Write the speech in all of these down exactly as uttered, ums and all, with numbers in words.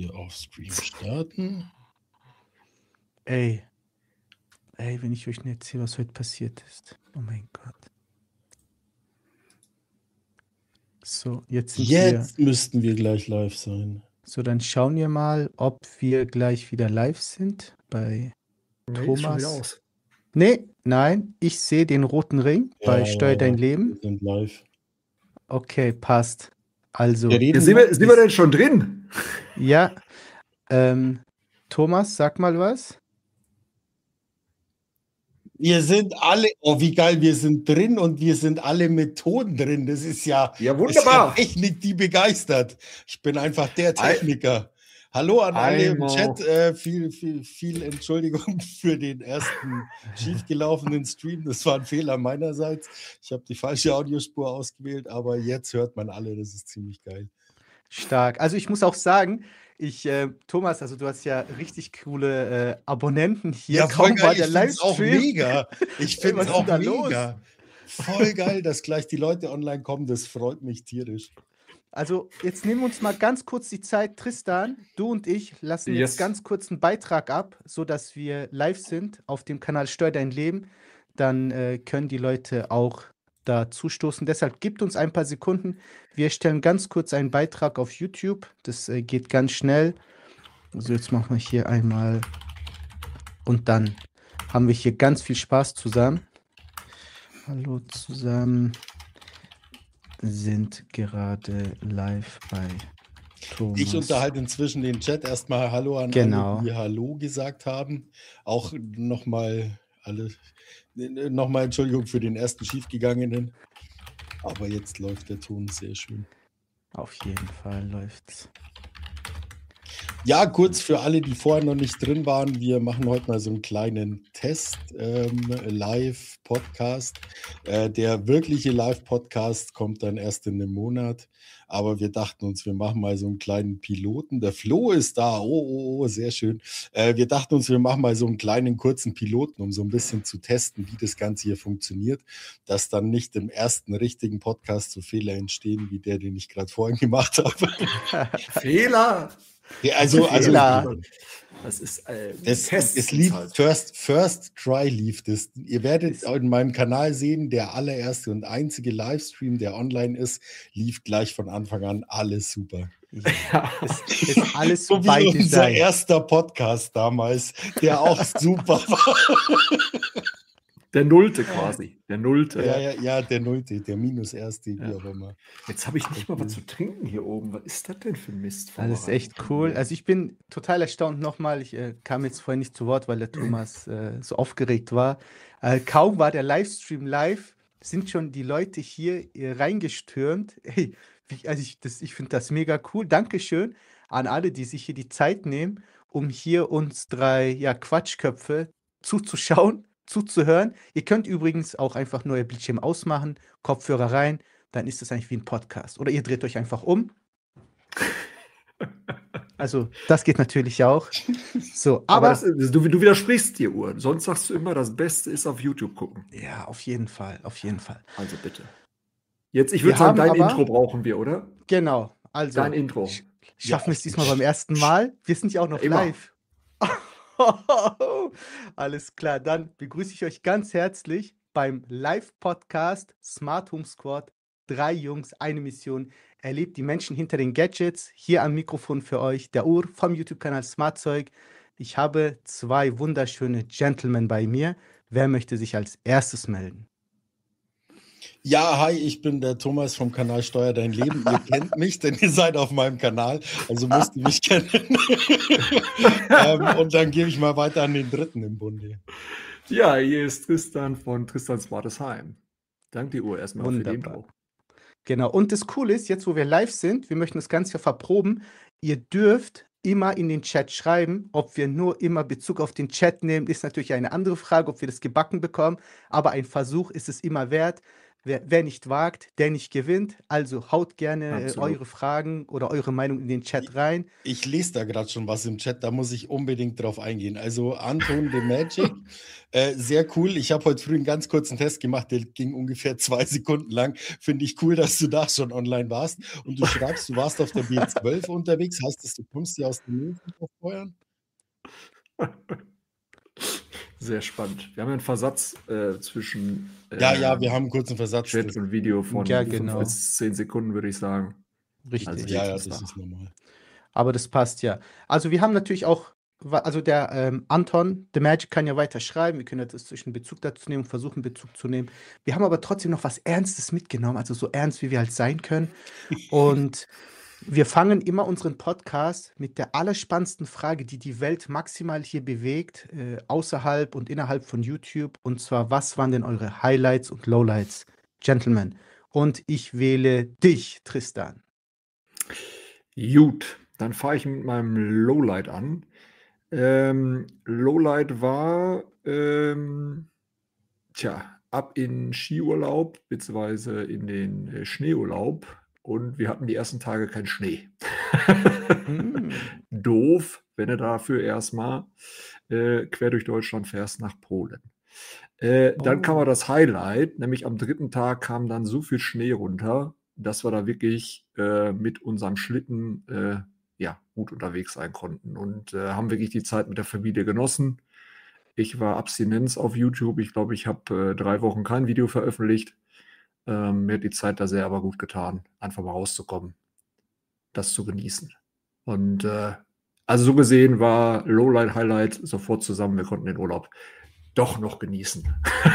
Hier auf Stream starten. Ey. Ey, wenn ich euch nicht erzähle, was heute passiert ist. Oh mein Gott. So, jetzt sind Jetzt wir. müssten wir gleich live sein. So, dann schauen wir mal, ob wir gleich wieder live sind bei Nee, ist schon wieder Thomas. aus. Nee, nein, ich sehe den roten Ring bei Ja, Steuer ja, dein ja. Leben. Wir sind live. Okay, passt. Also, Wir Ja, reden sind, noch wir, sind wir denn schon drin? ja, ähm, Thomas, sag mal was. Wir sind alle, oh wie geil, wir sind drin und wir sind alle mit Ton drin. Das ist ja, Ja, das ist ja wunderbar. Technik, die begeistert. Ich bin einfach der Techniker. Hallo an alle im Einmal. Chat. Äh, viel, viel, viel Entschuldigung für den ersten schiefgelaufenen Stream. Das war ein Fehler meinerseits. Ich habe die falsche Audiospur ausgewählt, aber jetzt hört man alle. Das ist ziemlich geil. Stark. Also ich muss auch sagen, ich, äh, Thomas, also du hast ja richtig coole äh, Abonnenten hier. Ja, voll Kaum war geil. der Ich finde es auch Livestream. mega. Ich Ey, finde was es ist auch denn da los? mega. Voll geil, dass gleich die Leute online kommen. Das freut mich tierisch. Also jetzt nehmen wir uns mal ganz kurz die Zeit, Tristan, du und ich lassen Yes. jetzt ganz kurz einen Beitrag ab, sodass wir live sind auf dem Kanal Steuer dein Leben. Dann äh, können die Leute auch da zustoßen. Deshalb gibt uns ein paar Sekunden. Wir stellen ganz kurz einen Beitrag auf YouTube. Das äh, geht ganz schnell. Also jetzt machen wir hier einmal und dann haben wir hier ganz viel Spaß zusammen. Hallo zusammen. Sind gerade live bei Thomas. Ich unterhalte inzwischen den Chat. Erstmal Hallo an Genau. alle, die Hallo gesagt haben. Auch nochmal alle, nochmal Entschuldigung für den ersten schiefgegangenen. Aber jetzt läuft der Ton sehr schön. Auf jeden Fall läuft's. Ja, kurz für alle, die vorher noch nicht drin waren. Wir machen heute mal so einen kleinen Test, ähm, Live-Podcast. Äh, der wirkliche Live-Podcast kommt dann erst in einem Monat. Aber wir dachten uns, wir machen mal so einen kleinen Piloten. Der Flo ist da. Oh, oh, oh, sehr schön. Äh, wir dachten uns, wir machen mal so einen kleinen, kurzen Piloten, um so ein bisschen zu testen, wie das Ganze hier funktioniert. Dass dann nicht im ersten richtigen Podcast so Fehler entstehen, wie der, den ich gerade vorhin gemacht habe. Fehler. Ja, also, also Fehler. Das ist äh, Es, Tests es lief halt. first, first Try lief das. Ihr werdet in meinem Kanal sehen, der allererste und einzige Livestream, der online ist, lief gleich von Anfang an alles super. Ja, es ist alles So bei wie unser Design. erster Podcast damals, der auch super war. Der Nullte quasi. Der Nullte. Ja, ja, ja, der Nullte, der minus erste, wie Ja. auch immer. Jetzt habe ich nicht mal was zu trinken hier oben. Was ist das denn für ein Mist? Das ist echt cool. Also ich bin total erstaunt nochmal. Ich äh, kam jetzt vorhin nicht zu Wort, weil der Thomas äh, so aufgeregt war. Äh, kaum war der Livestream live, sind schon die Leute hier äh, reingestürmt. Hey, wie, also ich, das- ich finde das mega cool. Dankeschön an alle, die sich hier die Zeit nehmen, um hier uns drei ja, Quatschköpfe zuzuschauen, zuzuhören. Ihr könnt übrigens auch einfach nur euer Bildschirm ausmachen, Kopfhörer rein, dann ist das eigentlich wie ein Podcast. Oder ihr dreht euch einfach um. Also, das geht natürlich auch. So, Aber aber, das, ist- du, du widersprichst dir, Uhr. Sonst sagst du immer, das Beste ist auf YouTube gucken. ja, auf jeden Fall, auf jeden Fall. Also bitte. Jetzt, ich Wir würde sagen, haben dein aber- Intro brauchen wir, oder? Genau, also, Dein Intro. sch- schaffen wir es diesmal beim ersten Mal? Wir sind ja auch noch Immer. live. Alles klar, dann begrüße ich euch ganz herzlich beim Live-Podcast Smart Home Squad. Drei Jungs, eine Mission. Erlebt die Menschen hinter den Gadgets. Hier am Mikrofon für euch der Ur vom YouTube-Kanal Smartzeug. Ich habe zwei wunderschöne Gentlemen bei mir. Wer möchte sich als erstes melden? Ja, hi, ich bin der Thomas vom Kanal Steuer dein Leben. Ihr kennt mich, denn ihr seid auf meinem Kanal, also müsst ihr mich kennen. ähm, und dann gebe ich mal weiter an den Dritten im Bunde. Ja, hier ist Tristan von Tristan Smartes Heim. Danke dir, Uhr, erstmal für Wunderbar. den Intro. Genau, und das Coole ist, jetzt wo wir live sind, wir möchten das Ganze ja verproben, ihr dürft immer in den Chat schreiben. Ob wir nur immer Bezug auf den Chat nehmen, ist natürlich eine andere Frage, ob wir das gebacken bekommen, aber ein Versuch ist es immer wert. Wer, wer nicht wagt, der nicht gewinnt. Also haut gerne äh, Absolut. eure Fragen oder eure Meinung in den Chat rein. Ich lese da gerade schon was im Chat, da muss ich unbedingt drauf eingehen. Also Anton the Magic, äh, sehr cool. Ich habe heute früh einen ganz kurzen Test gemacht, der ging ungefähr zwei Sekunden lang. Finde ich cool, dass du da schon online warst. Und du schreibst, du warst auf der B zwölf unterwegs. Heißt das, du kommst hier aus dem Nähe von Feuern? Sehr spannend. Wir haben ja einen Versatz äh, zwischen äh, Ja, ja, wir haben einen kurzen Versatz. Chat Das, und Video von Ja, fünf genau. bis zehn Sekunden, würde ich sagen. Richtig. Also ja, ja, geht's das da. ist normal. Aber das passt ja. Also wir haben natürlich auch, wa- also der ähm, Anton, The Magic kann ja weiter schreiben. Wir können ja das zwischen Bezug dazu nehmen, versuchen Bezug zu nehmen. Wir haben aber trotzdem noch was Ernstes mitgenommen, also so ernst, wie wir halt sein können. Und wir fangen immer unseren Podcast mit der allerspannendsten Frage, die die Welt maximal hier bewegt, äh, außerhalb und innerhalb von YouTube. Und zwar, was waren denn eure Highlights und Lowlights, Gentlemen? Und ich wähle dich, Tristan. Gut, dann fahre ich mit meinem Lowlight an. Ähm, Lowlight war, ähm, tja, ab in Skiurlaub, beziehungsweise in den äh, Schneeurlaub. Und wir hatten die ersten Tage keinen Schnee. Hm. Doof, wenn du dafür erstmal äh, quer durch Deutschland fährst nach Polen. Äh, Dann Oh. kam aber das Highlight, nämlich am dritten Tag kam dann so viel Schnee runter, dass wir da wirklich äh, mit unserem Schlitten äh, ja, gut unterwegs sein konnten und äh, haben wirklich die Zeit mit der Familie genossen. Ich war Abstinenz auf YouTube. Ich glaube, ich habe äh, drei Wochen kein Video veröffentlicht. Ähm, mir hat die Zeit da sehr aber gut getan, einfach mal rauszukommen, das zu genießen. Und äh, also so gesehen war Lowlight, Highlight sofort zusammen. Wir konnten den Urlaub doch noch genießen.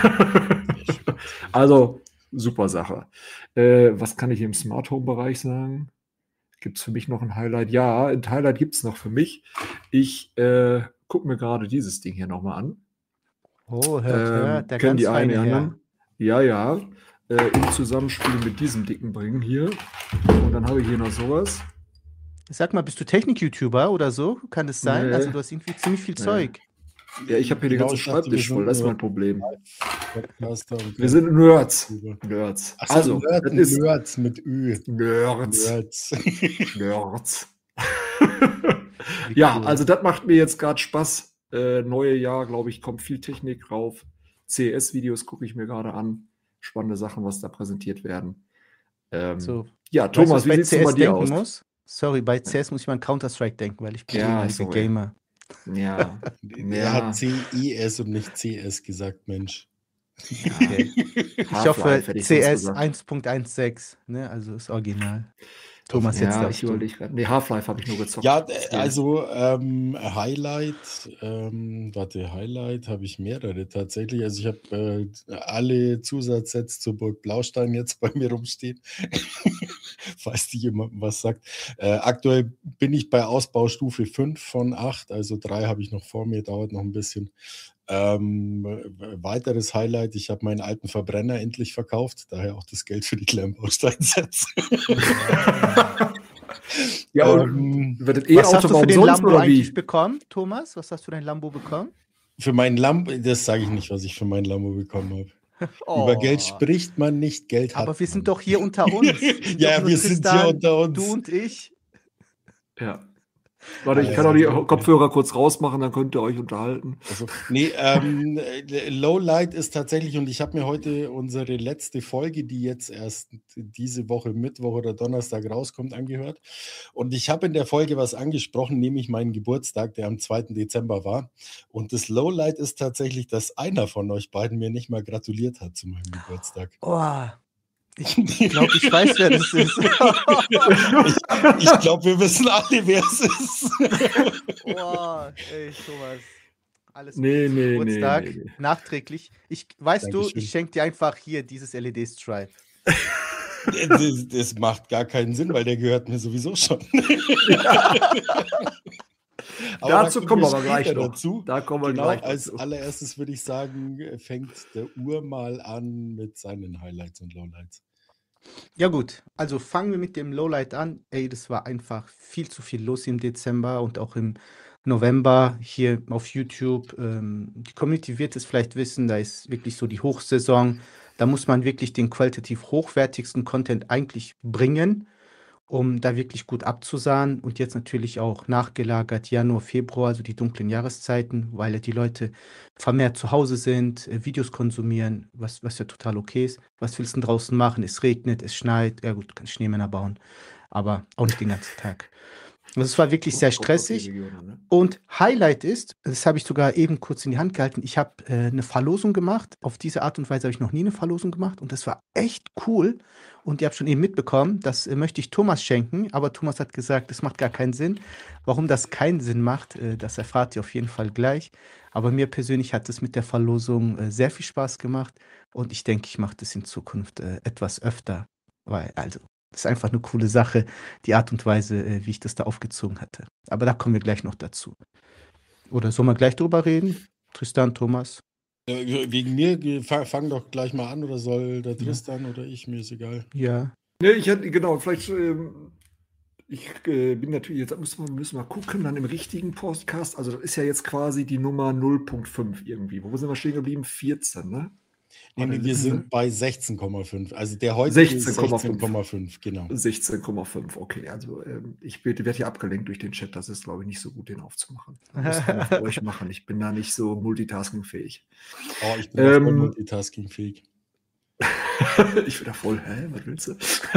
Also super Sache. Äh, was kann ich im Smart Home Bereich sagen? Gibt es für mich noch ein Highlight? Ja, ein Highlight gibt es noch für mich. Ich äh, gucke mir gerade dieses Ding hier nochmal an. Oh, hört, Ähm, hört, der kennen ganz die einen, feine die Herr. anderen? Ja, ja. Äh, Im Zusammenspiel mit diesem dicken Bringen hier. Und dann habe ich hier noch sowas. Sag mal, bist du Technik-YouTuber oder so? Kann das sein? Nee. Also du hast irgendwie ziemlich viel Nee. Zeug. Ja, ich habe hier den Genau, ganzen ich dachte, Schreibtisch wir voll. sind Das ist nur mein Problem. Podcaster und Wir sind Nerds. YouTuber. Nerds. Ach so, Also, Nerd, das ist Nerds mit Ü. Nerds. Nerds. Nerds. Wie Ja, cool. also das macht mir jetzt gerade Spaß. Äh, neue Jahr, glaube ich, kommt viel Technik rauf. C S-Videos gucke ich mir gerade an. Spannende Sachen, was da präsentiert werden. Ähm, So, ja, weißt du, was Thomas, ich wie bei sieht es C denn bei S dir denken aus? muss? Sorry, bei C S muss ich mal an Counter-Strike denken, weil ich bin Ja, ehemaliger sorry. Gamer. Ja, Er ja. hat C E S und nicht C S gesagt, Mensch. Okay. Ich hoffe Half-Life hätte ich C sonst S gesagt. eins Punkt sechzehn, ne? Also das Original. Thomas, jetzt Ja, darfst ich du. überlege gerade. Nee, Half-Life habe ich nur gezockt. Ja, äh, also ähm, Highlight, ähm, warte, Highlight habe ich mehrere tatsächlich. Also ich habe äh, alle Zusatzsets zur Burg Blaustein jetzt bei mir rumstehen, falls die jemandem was sagt. Äh, aktuell bin ich bei Ausbaustufe fünf von acht, also drei habe ich noch vor mir, dauert noch ein bisschen. Ähm, äh, weiteres Highlight, ich habe meinen alten Verbrenner endlich verkauft, daher auch das Geld für die Klemmbaustein-Sets. Ja, und Ähm, wird das Was hast E-Auto du mal für den umsonst Lambo oder eigentlich wie? bekommen, Thomas? Was hast du dein Lambo bekommen? Für meinen Lambo, das sage ich nicht, was ich für meinen Lambo bekommen habe. Oh. Über Geld spricht man nicht, Geld hat Aber wir man. sind doch hier unter uns. Wir sind Ja, doch nur wir sind hier Tristan, unter uns. Du und ich. Ja. Warte, ich Also, kann auch die okay. Kopfhörer kurz rausmachen, dann könnt ihr euch unterhalten. Also, nee, ähm, Lowlight ist tatsächlich, und ich habe mir heute unsere letzte Folge, die jetzt erst diese Woche Mittwoch oder Donnerstag rauskommt, angehört. Und ich habe in der Folge was angesprochen, nämlich meinen Geburtstag, der am zweiten Dezember war. Und das Lowlight ist tatsächlich, dass einer von euch beiden mir nicht mal gratuliert hat zu meinem Geburtstag. Oh, ich glaube, ich weiß, wer das ist. ich ich glaube, wir wissen alle, wer es ist. Oh, ey, Thomas. Alles Nee, Gute zum nee, nee, Geburtstag. nee, nee. Nachträglich. Ich, weißt du, Dankeschön. ich schenke dir einfach hier dieses L E D-Stripe. Das, das macht gar keinen Sinn, weil der gehört mir sowieso schon. Aber Dazu da kommen wir aber später gleich noch. dazu. Da kommen wir Genau, gleich als dazu. allererstes würde ich sagen, fängt der Ur mal an mit seinen Highlights und Lowlights. Ja gut, also fangen wir mit dem Lowlight an. Ey, das war einfach viel zu viel los im Dezember und auch im November hier auf YouTube. Ähm, die Community wird es vielleicht wissen, da ist wirklich so die Hochsaison. Da muss man wirklich den qualitativ hochwertigsten Content eigentlich bringen, um da wirklich gut abzusahnen. Und jetzt natürlich auch nachgelagert Januar, Februar, also die dunklen Jahreszeiten, weil ja die Leute vermehrt zu Hause sind, äh, Videos konsumieren, was, was ja total okay ist. Was willst du denn draußen machen? Es regnet, es schneit. Ja gut, du kannst Schneemänner bauen, aber auch nicht den ganzen Tag. Also es war wirklich sehr Kommt auf die stressig. Region an, ne? Und Highlight ist, das habe ich sogar eben kurz in die Hand gehalten, ich habe äh, eine Verlosung gemacht. Auf diese Art und Weise habe ich noch nie eine Verlosung gemacht und das war echt cool. Und ihr habt schon eben mitbekommen, das äh, möchte ich Thomas schenken, aber Thomas hat gesagt, das macht gar keinen Sinn. Warum das keinen Sinn macht, äh, das erfahrt ihr auf jeden Fall gleich. Aber mir persönlich hat es mit der Verlosung äh, sehr viel Spaß gemacht und ich denke, ich mache das in Zukunft äh, etwas öfter, weil also das ist einfach eine coole Sache, die Art und Weise, äh, wie ich das da aufgezogen hatte. Aber da kommen wir gleich noch dazu. Oder sollen wir gleich drüber reden? Tristan, Thomas? Äh, wegen mir, ge- fa- fang doch gleich mal an, oder soll der Ja. Tristan oder ich, mir ist egal. Ja. Nee, ich hätte, genau, vielleicht, ähm, ich äh, bin natürlich, jetzt müssen wir, müssen wir mal gucken, dann im richtigen Podcast, also das ist ja jetzt quasi die Nummer null Punkt fünf irgendwie. Wo sind wir stehen geblieben? vierzehn, ne? Nee, Warte, nee, wir wissen sind bei sechzehn Komma fünf. Also der heutige ist sechzehn Komma fünf. sechzehn Komma fünf, genau. sechzehn Komma fünf, okay. Also ähm, ich werde werd hier abgelenkt durch den Chat. Das ist, glaube ich, nicht so gut, den aufzumachen. Das muss einer für euch machen. Ich bin da nicht so multitaskingfähig. Oh, ich bin ähm, voll Ähm, multitaskingfähig. ich bin da voll, hä, was willst du?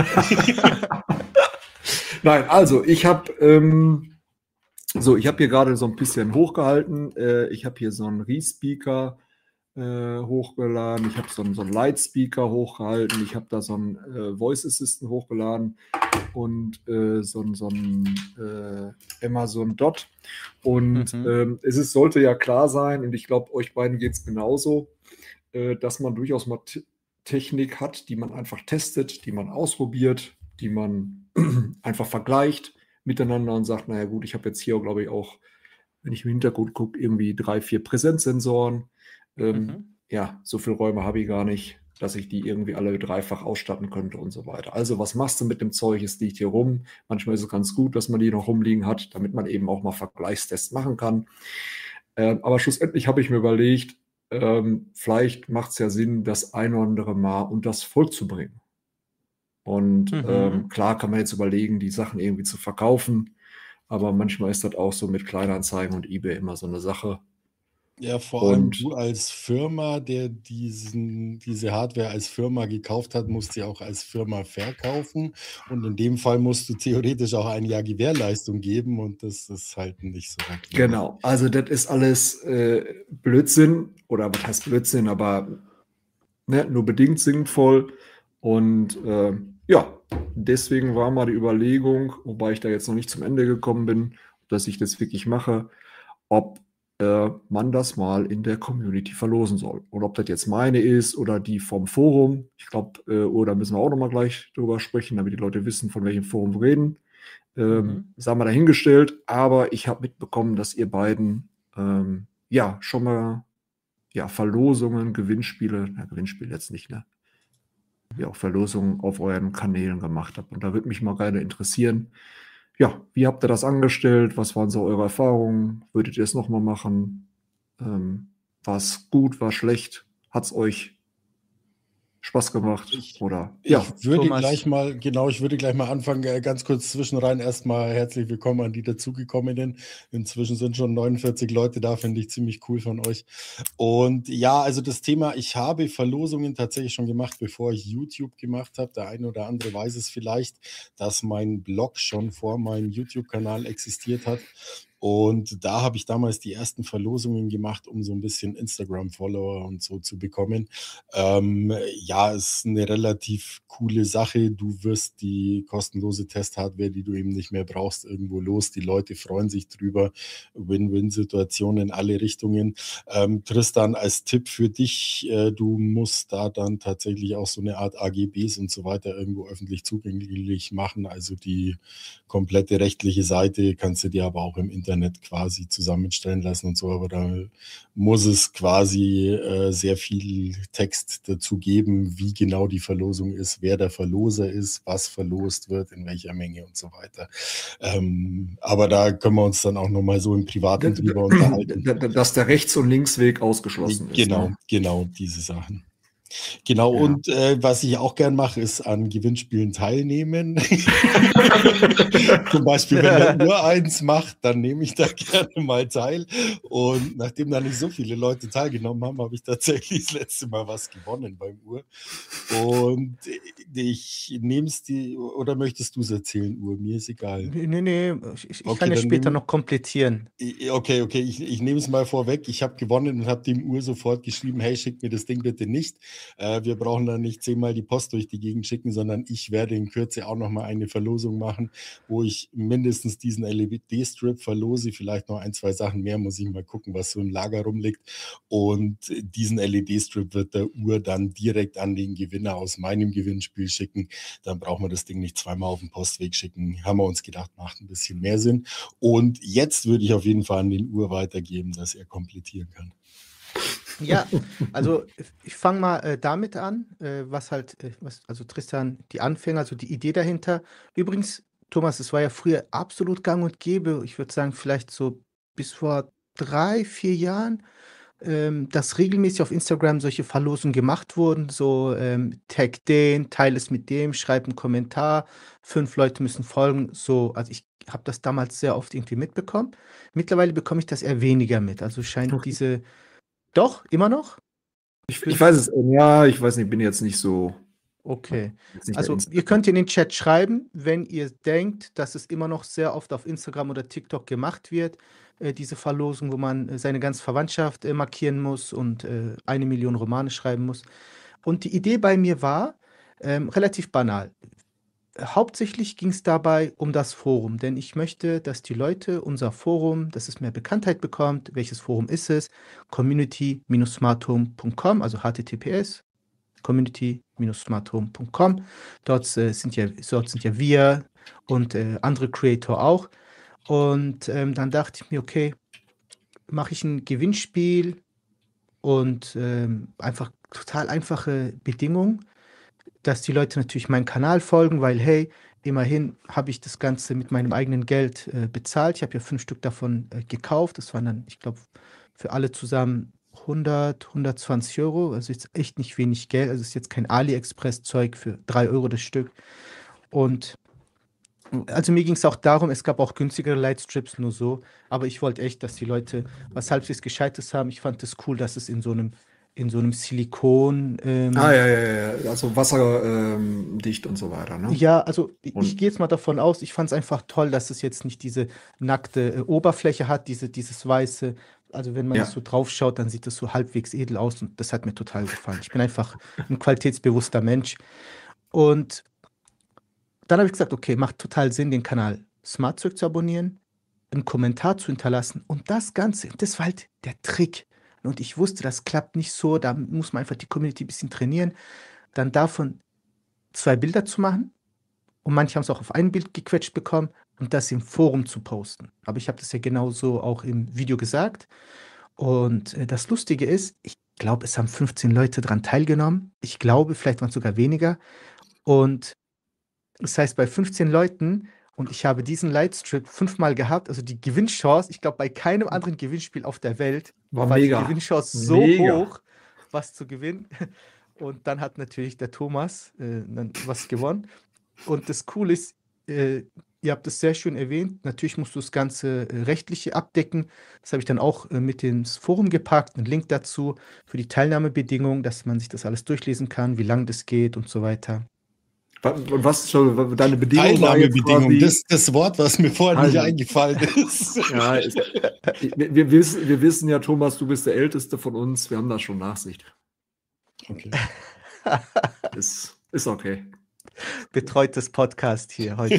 Nein, also ich habe ähm, so, ich habe hier gerade so ein bisschen hochgehalten. Äh, ich habe hier so einen Re-Speaker äh, hochgeladen. Ich habe so einen, so einen Light-Speaker hochgehalten. Ich habe da so einen äh, Voice Assistant hochgeladen und äh, so einen, so einen äh, Amazon Dot. Und Mhm. ähm, es ist, sollte ja klar sein, und ich glaube, euch beiden geht es genauso, äh, dass man durchaus mal T- Technik hat, die man einfach testet, die man ausprobiert, die man einfach vergleicht miteinander und sagt, naja gut, ich habe jetzt hier, glaube ich, auch, wenn ich im Hintergrund gucke, irgendwie drei, vier Präsenzsensoren. Ähm, Mhm. Ja, so viele Räume habe ich gar nicht, dass ich die irgendwie alle dreifach ausstatten könnte und so weiter. Also was machst du mit dem Zeug? Es liegt hier rum. Manchmal ist es ganz gut, dass man die noch rumliegen hat, damit man eben auch mal Vergleichstests machen kann. Ähm, aber schlussendlich habe ich mir überlegt, ähm, vielleicht macht es ja Sinn, das ein oder andere mal unter das Volk zu bringen. Und Mhm. ähm, klar kann man jetzt überlegen, die Sachen irgendwie zu verkaufen, aber manchmal ist das auch so mit Kleinanzeigen und eBay immer so eine Sache. Ja, vor allem Und du als Firma, der diesen, diese Hardware als Firma gekauft hat, musst sie auch als Firma verkaufen. Und in dem Fall musst du theoretisch auch ein Jahr Gewährleistung geben und das ist halt nicht so rakete. genau, also das ist alles äh, Blödsinn, oder was heißt Blödsinn, aber ne, nur bedingt sinnvoll. Und äh, ja, deswegen war mal die Überlegung, wobei ich da jetzt noch nicht zum Ende gekommen bin, dass ich das wirklich mache, ob äh, man das mal in der Community verlosen soll. Und ob das jetzt meine ist oder die vom Forum. Ich glaube, äh, oder müssen wir auch noch mal gleich drüber sprechen, damit die Leute wissen, von welchem Forum wir reden. Ähm, Mhm. Sagen wir dahingestellt, aber ich habe mitbekommen, dass ihr beiden ähm, ja schon mal ja, Verlosungen, Gewinnspiele, na, Gewinnspiele jetzt nicht, ne? Ja, auch Verlosungen auf euren Kanälen gemacht habt. Und da würde mich mal gerne interessieren, ja, wie habt ihr das angestellt? Was waren so eure Erfahrungen? Würdet ihr es nochmal machen? Ähm, war es gut, war schlecht? Hat es euch Spaß gemacht? Ich, Oder ich ja, würde Thomas. gleich mal, genau, ich würde gleich mal anfangen, äh, ganz kurz zwischenrein. Erstmal herzlich willkommen an die dazugekommenen. Inzwischen sind schon neunundvierzig Leute da, finde ich ziemlich cool von euch. Und ja, also das Thema, ich habe Verlosungen tatsächlich schon gemacht, bevor ich YouTube gemacht habe. Der eine oder andere weiß es vielleicht, dass mein Blog schon vor meinem YouTube-Kanal existiert hat. Und da habe ich damals die ersten Verlosungen gemacht, um so ein bisschen Instagram-Follower und so zu bekommen. Ähm, ja, ist eine relativ coole Sache. Du wirst die kostenlose Test-Hardware, die du eben nicht mehr brauchst, irgendwo los. Die Leute freuen sich drüber. Win-Win-Situation in alle Richtungen. Ähm, Tristan, als Tipp für dich, äh, du musst da dann tatsächlich auch so eine Art A G Bs und so weiter irgendwo öffentlich zugänglich machen. Also die komplette rechtliche Seite kannst du dir aber auch im Internet quasi zusammenstellen lassen und so, aber da muss es quasi äh, sehr viel Text dazu geben, wie genau die Verlosung ist, wer der Verloser ist, was verlost wird, in welcher Menge und so weiter. Ähm, aber da können wir uns dann auch nochmal so im Privaten drüber unterhalten. dass der Rechts- und Linksweg ausgeschlossen ist. Genau, Ne? genau, diese Sachen. Genau, Ja. und äh, was ich auch gern mache, ist an Gewinnspielen teilnehmen. Zum Beispiel, wenn der Ur eins macht, dann nehme ich da gerne mal teil. Und nachdem da nicht so viele Leute teilgenommen haben, habe ich tatsächlich das letzte Mal was gewonnen beim Ur. Und ich nehme es die, oder möchtest du es erzählen, Ur? Mir ist egal. Nee, nee, nee, ich, ich Okay, kann ja dann später nehm- noch komplettieren. I- Okay, okay, ich, ich nehme es mal vorweg. Ich habe gewonnen und habe dem Ur sofort geschrieben, hey, schick mir das Ding bitte nicht. Äh, wir brauchen dann nicht zehnmal die Post durch die Gegend schicken, sondern ich werde in Kürze auch nochmal eine Verlosung machen, wo ich mindestens diesen L E D-Strip verlose. Vielleicht noch ein, zwei Sachen mehr, muss ich mal gucken, was so im Lager rumliegt. Und diesen L E D-Strip wird der Ur dann direkt an den Gewinner aus meinem Gewinnspiel schicken. Dann brauchen wir das Ding nicht zweimal auf den Postweg schicken. Haben wir uns gedacht, macht ein bisschen mehr Sinn. Und jetzt würde ich auf jeden Fall an den Ur weitergeben, dass er komplettieren kann. Ja, also ich fange mal äh, damit an, äh, was halt, äh, was, also Tristan, die Anfänge, also die Idee dahinter. Übrigens, Thomas, es war ja früher absolut gang und gäbe, ich würde sagen, vielleicht so bis vor drei, vier Jahren, ähm, dass regelmäßig auf Instagram solche Verlosungen gemacht wurden, so ähm, tag den, teile es mit dem, schreib einen Kommentar, fünf Leute müssen folgen, so, also ich habe das damals sehr oft irgendwie mitbekommen. Mittlerweile bekomme ich das eher weniger mit, also scheint Okay. diese, doch, immer noch? Ich, ich weiß es, ja, ich weiß nicht, bin jetzt nicht so. Okay. Jetzt nicht der Also Insta- ihr könnt in den Chat schreiben, wenn ihr denkt, dass es immer noch sehr oft auf Instagram oder TikTok gemacht wird, äh, diese Verlosung, wo man äh, seine ganze Verwandtschaft äh, markieren muss und äh, eine Million Romane schreiben muss. Und die Idee bei mir war ähm, relativ banal. Hauptsächlich ging es dabei um das Forum, denn ich möchte, dass die Leute unser Forum, dass es mehr Bekanntheit bekommt. Welches Forum ist es? community Bindestrich smart home Punkt com, also H T T P S. community Bindestrich smart home Punkt com. Dort, äh, sind ja, dort sind ja wir und äh, andere Creator auch. Und ähm, dann dachte ich mir, okay, mache ich ein Gewinnspiel und ähm, einfach total einfache Bedingungen, dass die Leute natürlich meinen Kanal folgen, weil hey, immerhin habe ich das Ganze mit meinem eigenen Geld äh, bezahlt. Ich habe ja fünf Stück davon äh, gekauft. Das waren dann, ich glaube, für alle zusammen hundert, hundertzwanzig Euro. Also jetzt echt nicht wenig Geld. Also es ist jetzt kein AliExpress-Zeug für drei Euro das Stück. Und also mir ging es auch darum, es gab auch günstigere Lightstrips, nur so. Aber ich wollte echt, dass die Leute was halbwegs Gescheites haben. Ich fand es cool, dass es in so einem, in so einem Silikon. Ähm, Ah, ja, ja, ja, also wasserdicht und so weiter, ne? Ja, also ich, ich Und- gehe jetzt mal davon aus, ich fand es einfach toll, dass es jetzt nicht diese nackte äh, Oberfläche hat, diese, dieses weiße. Also wenn man Ja. nicht so drauf schaut, dann sieht das so halbwegs edel aus und das hat mir total gefallen. Ich bin einfach ein qualitätsbewusster Mensch. Und dann habe ich gesagt, okay, macht total Sinn, den Kanal Smartzeug zu abonnieren, einen Kommentar zu hinterlassen und das Ganze, das war halt der Trick. Und ich wusste, das klappt nicht so, da muss man einfach die Community ein bisschen trainieren. Dann davon zwei Bilder zu machen. Und manche haben es auch auf ein Bild gequetscht bekommen und das im Forum zu posten. Aber ich habe das ja genauso auch im Video gesagt. Und äh, das Lustige ist, ich glaube, es haben fünfzehn Leute daran teilgenommen. Ich glaube, vielleicht waren es sogar weniger. Und das heißt, bei fünfzehn Leuten, und ich habe diesen Lightstrip fünfmal gehabt, also die Gewinnchance, ich glaube, bei keinem anderen Gewinnspiel auf der Welt War war mega. die Gewinnchance so Mega. hoch, was zu gewinnen. Und dann hat natürlich der Thomas äh, dann was gewonnen. Und das Coole ist, äh, ihr habt es sehr schön erwähnt, natürlich musst du das ganze äh, Rechtliche abdecken. Das habe ich dann auch äh, mit ins Forum gepackt, einen Link dazu für die Teilnahmebedingungen, dass man sich das alles durchlesen kann, wie lange das geht und so weiter. Wa- Und was ist so deine Bedingung? war jetzt Teilnahmebedingung, quasi- das ist das Wort, was mir vorher nicht Teilnahme. eingefallen ist. Ja, ist, wir, wir, wissen, wir wissen ja, Thomas, du bist der Älteste von uns. Wir haben da schon Nachsicht. Okay. Ist, ist okay. Betreutes Podcast hier heute.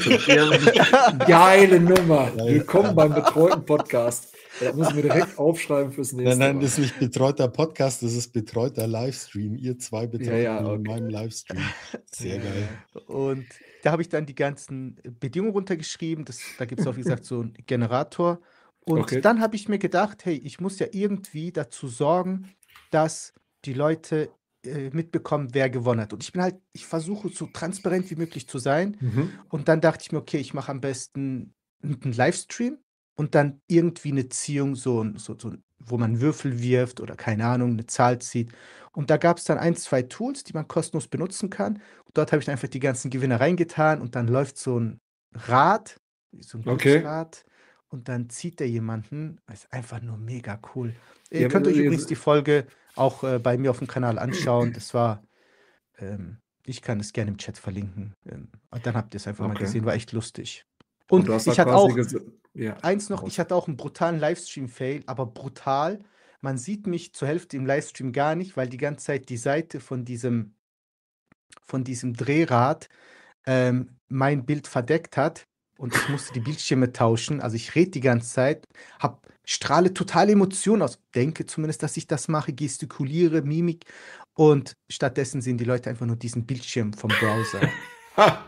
Geile Nummer. Ja, Willkommen ja. beim betreuten Podcast. Das müssen wir direkt aufschreiben fürs nächste Nein, nein, Mal. das ist nicht betreuter Podcast, das ist betreuter Livestream. Ihr zwei betreut Ja, ja, in okay. meinem Livestream. Sehr geil. Und da habe ich dann die ganzen Bedingungen runtergeschrieben. Das, da gibt es auch, wie gesagt, so einen Generator. Und Okay. dann habe ich mir gedacht, hey, ich muss ja irgendwie dazu sorgen, dass die Leute äh, mitbekommen, wer gewonnen hat. Und ich bin halt, ich versuche so transparent wie möglich zu sein. Mhm. Und dann dachte ich mir, okay, ich mache am besten einen Livestream und dann irgendwie eine Ziehung, so, ein- so, so ein wo man Würfel wirft oder keine Ahnung, eine Zahl zieht. Und da gab es dann ein, zwei Tools, die man kostenlos benutzen kann. Und dort habe ich dann einfach die ganzen Gewinne reingetan und dann läuft so ein Rad, so ein Okay. Glücksrad und dann zieht der jemanden. Das ist einfach nur mega cool. Ihr Ja, könnt euch jetzt- übrigens die Folge auch äh, bei mir auf dem Kanal anschauen. Das war, ähm, ich kann es gerne im Chat verlinken. Ähm, und dann habt ihr es einfach mal Okay. gesehen, war echt lustig. Und Und du hast da ich hatte quasi auch, ges- ja, eins noch, raus. ich hatte auch einen brutalen Livestream-Fail, aber brutal. Man sieht mich zur Hälfte im Livestream gar nicht, weil die ganze Zeit die Seite von diesem, von diesem Drehrad ähm, mein Bild verdeckt hat und ich musste die Bildschirme tauschen. Also ich rede die ganze Zeit, hab, strahle totale Emotionen aus, denke zumindest, dass ich das mache, gestikuliere, Mimik und stattdessen sehen die Leute einfach nur diesen Bildschirm vom Browser. Ha!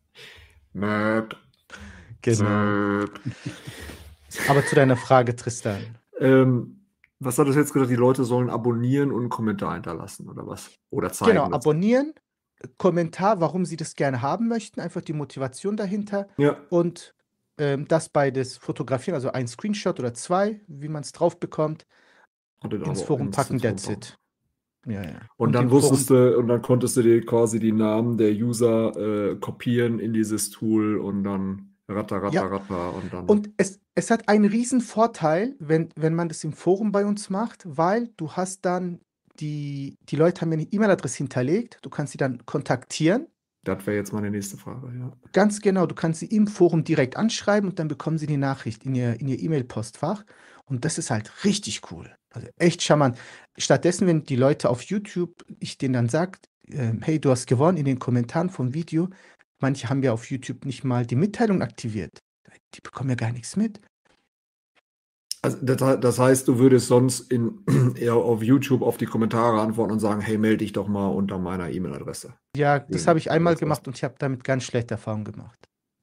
Nerd. Genau. Nerd. Aber zu deiner Frage, Tristan. Ähm, was hat es jetzt gesagt? Die Leute sollen abonnieren und einen Kommentar hinterlassen oder was? Oder zeigen. Genau, das. abonnieren, Kommentar, warum Sie das gerne haben möchten, einfach die Motivation dahinter Ja. und ähm, das beides fotografieren, also ein Screenshot oder zwei, wie man es drauf bekommt, Hat er ins aber Forum ins packen, Forum that's packen. it. Ja, ja. Und, dann im wusstest Forum, du, und dann konntest du dir quasi die Namen der User äh, kopieren in dieses Tool und dann ratter, ratter, Ja. ratter und dann. und es, es hat einen riesen Vorteil, wenn, wenn man das im Forum bei uns macht, weil du hast dann die, die Leute haben ja eine E-Mail-Adresse hinterlegt, du kannst sie dann kontaktieren. Das wäre jetzt meine nächste Frage, ja. Ganz genau, du kannst sie im Forum direkt anschreiben und dann bekommen sie die Nachricht in ihr in ihr E-Mail-Postfach. Und das ist halt richtig cool. Also echt charmant. Stattdessen, wenn die Leute auf YouTube, ich denen dann sage, ähm, hey, du hast gewonnen in den Kommentaren vom Video, manche haben ja auf YouTube nicht mal die Mitteilung aktiviert. Die bekommen ja gar nichts mit. Also das, he- das heißt, du würdest sonst in, eher auf YouTube auf die Kommentare antworten und sagen, hey, melde dich doch mal unter meiner E-Mail-Adresse. Ja, das Mhm, habe ich einmal das war's. gemacht und ich habe damit ganz schlechte Erfahrungen gemacht.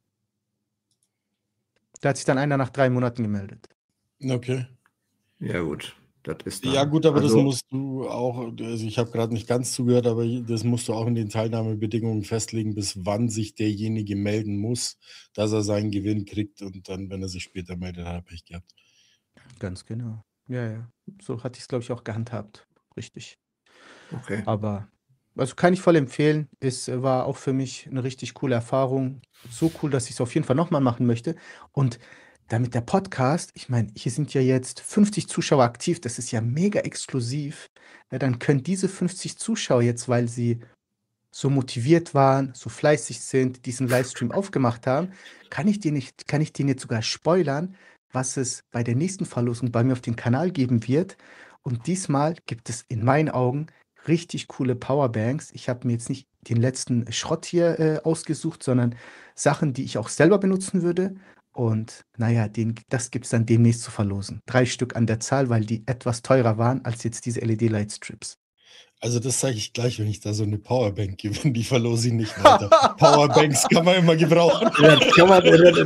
Da hat sich dann einer nach drei Monaten gemeldet. Okay. Ja gut, das ist dann. Ja, gut, aber das also, musst du auch, also ich habe gerade nicht ganz zugehört, aber das musst du auch in den Teilnahmebedingungen festlegen, bis wann sich derjenige melden muss, dass er seinen Gewinn kriegt und dann, wenn er sich später meldet, hat er Pech gehabt. Ganz genau. Ja, ja. So hatte ich es, glaube ich, auch gehandhabt. Richtig. Okay. Aber, also kann ich voll empfehlen. Es äh, war auch für mich eine richtig coole Erfahrung. So cool, dass ich es auf jeden Fall nochmal machen möchte. Und damit der Podcast, ich meine, hier sind ja jetzt fünfzig Zuschauer aktiv, das ist ja mega exklusiv. Ja, dann können diese fünfzig Zuschauer jetzt, weil sie so motiviert waren, so fleißig sind, diesen Livestream aufgemacht haben, kann ich dir nicht, kann ich denen jetzt sogar spoilern, was es bei der nächsten Verlosung bei mir auf dem Kanal geben wird. Und diesmal gibt es in meinen Augen richtig coole Powerbanks. Ich habe mir jetzt nicht den letzten Schrott hier äh, ausgesucht, sondern Sachen, die ich auch selber benutzen würde. Und naja, den, das gibt es dann demnächst zu verlosen. Drei Stück an der Zahl, weil die etwas teurer waren als jetzt diese L E D-Light-Strips. Also das zeige ich gleich, wenn ich da so eine Powerbank gewinne, die verlose ich nicht weiter. Powerbanks kann man immer gebrauchen. Ja, das kann man,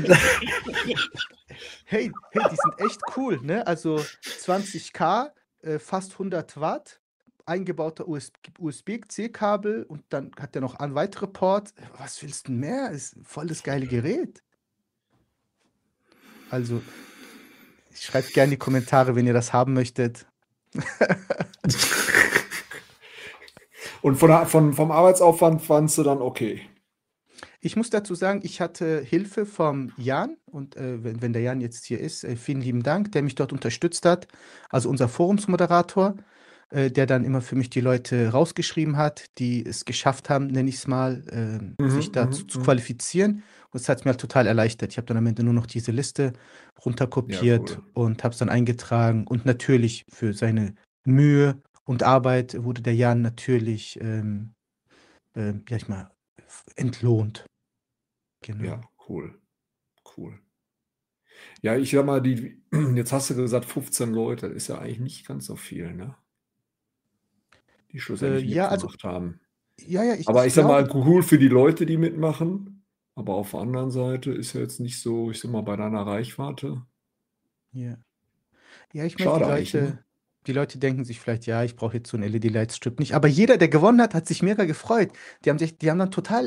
Hey, hey, die sind echt cool, ne? Also zwanzig K, äh, fast hundert Watt, eingebauter U S B-C-Kabel und dann hat er noch ein weitere Port. Was willst du mehr? Ist voll das geile Gerät. Also, schreibt gerne in die Kommentare, wenn ihr das haben möchtet. Und von, der- von, vom Arbeitsaufwand fandst du dann okay. Ich muss dazu sagen, ich hatte Hilfe vom Jan und äh, wenn, wenn der Jan jetzt hier ist, äh, vielen lieben Dank, der mich dort unterstützt hat. Also unser Forumsmoderator, äh, der dann immer für mich die Leute rausgeschrieben hat, die es geschafft haben, nenne ich es mal, äh, Mhm, sich dazu mhm, zu mhm. qualifizieren. Und das hat es mir halt total erleichtert. Ich habe dann am Ende nur noch diese Liste runterkopiert Ja, cool. und habe es dann eingetragen. Und natürlich für seine Mühe und Arbeit wurde der Jan natürlich, ähm, ähm, ja, ich mal, entlohnt. Genau. Ja, cool. Cool. Ja, ich sag mal, die, jetzt hast du gesagt, fünfzehn Leute, das ist ja eigentlich nicht ganz so viel, ne? Die schlussendlich Äh, ja, also, mitgemacht haben. ja, ja, ich, Aber ich ich sag mal, glaube, cool für die Leute, die mitmachen. Aber auf der anderen Seite ist ja jetzt nicht so, ich sag mal, bei deiner Reichweite. ja. Ja, ich meine, die Schade eigentlich, Leute, ne? die Leute denken sich vielleicht, ja, ich brauche jetzt so einen L E D-Light-Strip nicht. Aber jeder, der gewonnen hat, hat sich mega gefreut. Die haben sich, die haben dann total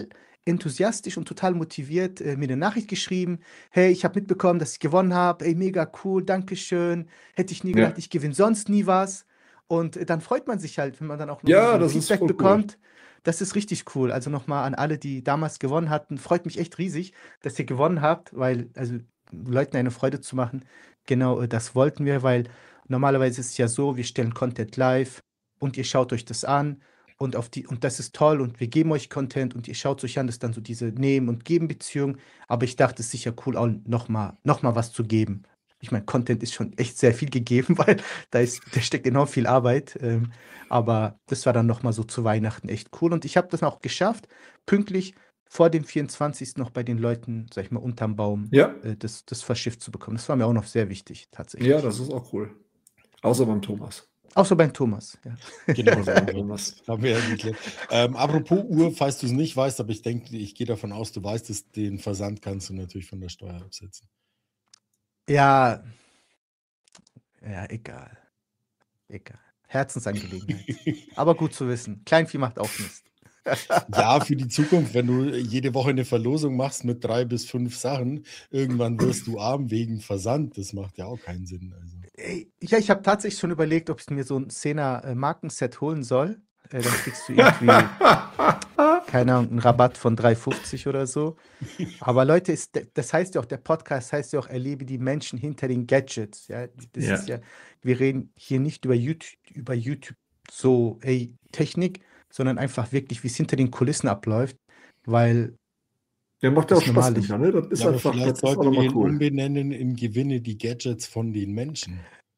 enthusiastisch und total motiviert äh, mir eine Nachricht geschrieben. Hey, ich habe mitbekommen, dass ich gewonnen habe. Ey, mega cool, Dankeschön. Hätte ich nie Ja. gedacht, ich gewinne sonst nie was. Und äh, dann freut man sich halt, wenn man dann auch nochmal Ja, so ein das ist Feedback voll cool. bekommt. Das ist richtig cool. Also nochmal an alle, die damals gewonnen hatten. Freut mich echt riesig, dass ihr gewonnen habt, weil, also Leuten eine Freude zu machen, genau äh, das wollten wir, weil normalerweise ist es ja so, wir stellen Content live und ihr schaut euch das an und auf die, und das ist toll und wir geben euch Content und ihr schaut es euch an, das ist dann so diese Nehmen- und Geben-Beziehung. Aber ich dachte, es ist sicher cool, auch nochmal noch mal was zu geben. Ich meine, Content ist schon echt sehr viel gegeben, weil da ist, da steckt enorm viel Arbeit. Ähm, aber das war dann nochmal so zu Weihnachten echt cool. Und ich habe das auch geschafft, pünktlich vor dem vierundzwanzigsten noch bei den Leuten, sag ich mal, unterm Baum Ja, äh, das, das verschifft zu bekommen. Das war mir auch noch sehr wichtig, tatsächlich. ja, das ist auch cool. Außer beim Thomas. Außer beim Thomas, ja. Genau, Außer beim Thomas. haben wir ja geklärt. Ähm, apropos Uhr, falls du es nicht weißt, aber ich denke, ich gehe davon aus, du weißt es, den Versand kannst du natürlich von der Steuer absetzen. Ja, ja, egal. Egal. Herzensangelegenheit. Aber gut zu wissen. Kleinvieh macht auch Mist. Ja, für die Zukunft, wenn du jede Woche eine Verlosung machst mit drei bis fünf Sachen, irgendwann wirst du arm wegen Versand. Das macht ja auch keinen Sinn. Also. Ey, ja, ich habe tatsächlich schon überlegt, ob ich mir so ein zehner äh, Markenset holen soll. Äh, dann kriegst du irgendwie, keine Ahnung, einen Rabatt von drei fünfzig oder so. Aber Leute, ist, das heißt ja auch, der Podcast heißt ja auch, erlebe die Menschen hinter den Gadgets. Ja, das Ja. ist ja, wir reden hier nicht über YouTube, über YouTube so, ey, Technik, sondern einfach wirklich, wie es hinter den Kulissen abläuft, weil Der macht ja Das auch Spaß, normal ist. Micha, ne? Das ist Ja, aber einfach, vielleicht das ist sollten auch wir nochmal ihn cool. umbenennen in Gewinne die Gadgets von den Menschen.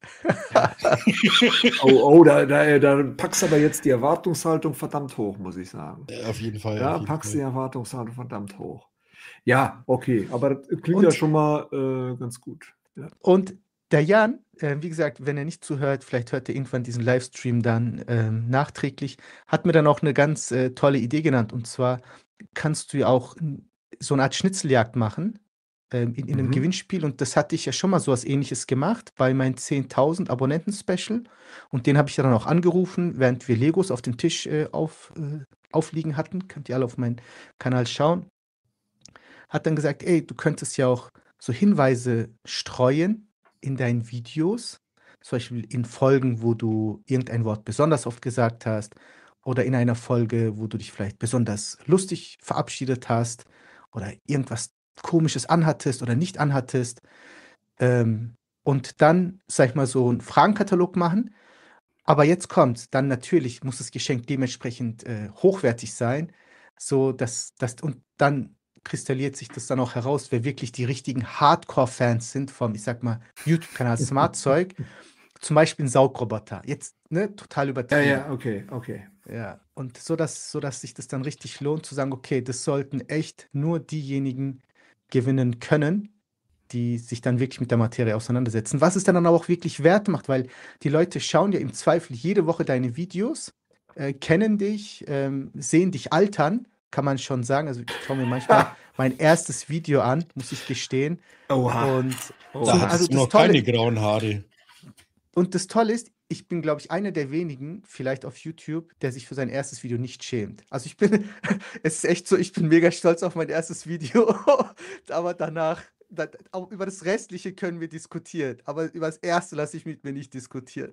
Oh, oh, da, da, da packst du aber jetzt die Erwartungshaltung verdammt hoch, muss ich sagen. Äh, Auf jeden Fall. Ja, auf jeden packst Fall. die Erwartungshaltung verdammt hoch. Ja, okay, aber das klingt Und- ja schon mal äh, ganz gut. Ja. Und der Jan, äh, wie gesagt, wenn er nicht zuhört, vielleicht hört er irgendwann diesen Livestream dann ähm, nachträglich, hat mir dann auch eine ganz äh, tolle Idee genannt. Und zwar kannst du ja auch n- so eine Art Schnitzeljagd machen ähm, in, in einem Mhm. Gewinnspiel. Und das hatte ich ja schon mal so was Ähnliches gemacht bei meinem zehntausend Abonnenten-Special. Und den habe ich ja dann auch angerufen, während wir Legos auf dem Tisch äh, auf, äh, aufliegen hatten. Könnt ihr alle auf meinen Kanal schauen. Hat dann gesagt, ey, du könntest ja auch so Hinweise streuen in deinen Videos, zum Beispiel in Folgen, wo du irgendein Wort besonders oft gesagt hast oder in einer Folge, wo du dich vielleicht besonders lustig verabschiedet hast oder irgendwas Komisches anhattest oder nicht anhattest. Ähm, und dann, sag ich mal, so einen Fragenkatalog machen. Aber jetzt kommt's, dann natürlich muss das Geschenk dementsprechend äh, hochwertig sein, so dass das und dann kristalliert sich das dann auch heraus, wer wirklich die richtigen Hardcore-Fans sind vom, ich sag mal, YouTube-Kanal Smartzeug. Zum Beispiel ein Saugroboter. Jetzt, ne, total Ja, übertrieben. ja, okay, okay. Ja, und so dass, so dass sich das dann richtig lohnt, zu sagen, okay, das sollten echt nur diejenigen gewinnen können, die sich dann wirklich mit der Materie auseinandersetzen. Was es dann, dann auch wirklich wert macht, weil die Leute schauen ja im Zweifel jede Woche deine Videos, äh, kennen dich, ähm, sehen dich altern, kann man schon sagen. Also ich schaue mir manchmal mein erstes Video an, muss ich gestehen. Oha. Und, Oh. Da So, hattest also du das noch Tolle- keine grauen Haare. und das Tolle ist, ich bin, glaube ich, einer der wenigen, vielleicht auf YouTube, der sich für sein erstes Video nicht schämt. Also ich bin, es ist echt so, ich bin mega stolz auf mein erstes Video, aber danach, da, auch über das Restliche können wir diskutieren, aber über das Erste lasse ich mit mir nicht diskutieren.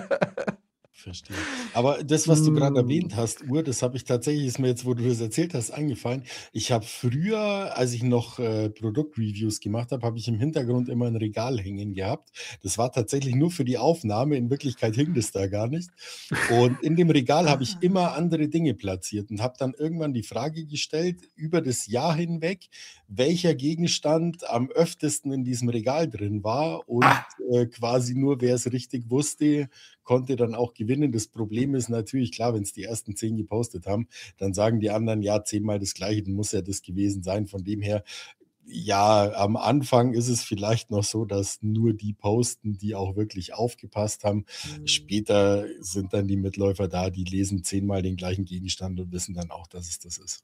Verstehe. Aber das, was du gerade Mm. erwähnt hast, Uhr, das habe ich tatsächlich, ist mir jetzt, wo du das erzählt hast, eingefallen. Ich habe früher, als ich noch äh, Produktreviews gemacht habe, habe ich im Hintergrund immer ein Regal hängen gehabt. Das war tatsächlich nur für die Aufnahme. In Wirklichkeit hing das da gar nicht. Und in dem Regal habe ich immer andere Dinge platziert und habe dann irgendwann die Frage gestellt, über das Jahr hinweg, welcher Gegenstand am öftesten in diesem Regal drin war. Und Ah. äh, quasi nur, wer es richtig wusste, konnte dann auch gewinnen. Das Problem ist natürlich, klar, wenn es die ersten zehn gepostet haben, dann sagen die anderen, ja, zehnmal das Gleiche, dann muss ja das gewesen sein. Von dem her, ja, am Anfang ist es vielleicht noch so, dass nur die posten, die auch wirklich aufgepasst haben. Später sind dann die Mitläufer da, die lesen zehnmal den gleichen Gegenstand und wissen dann auch, dass es das ist.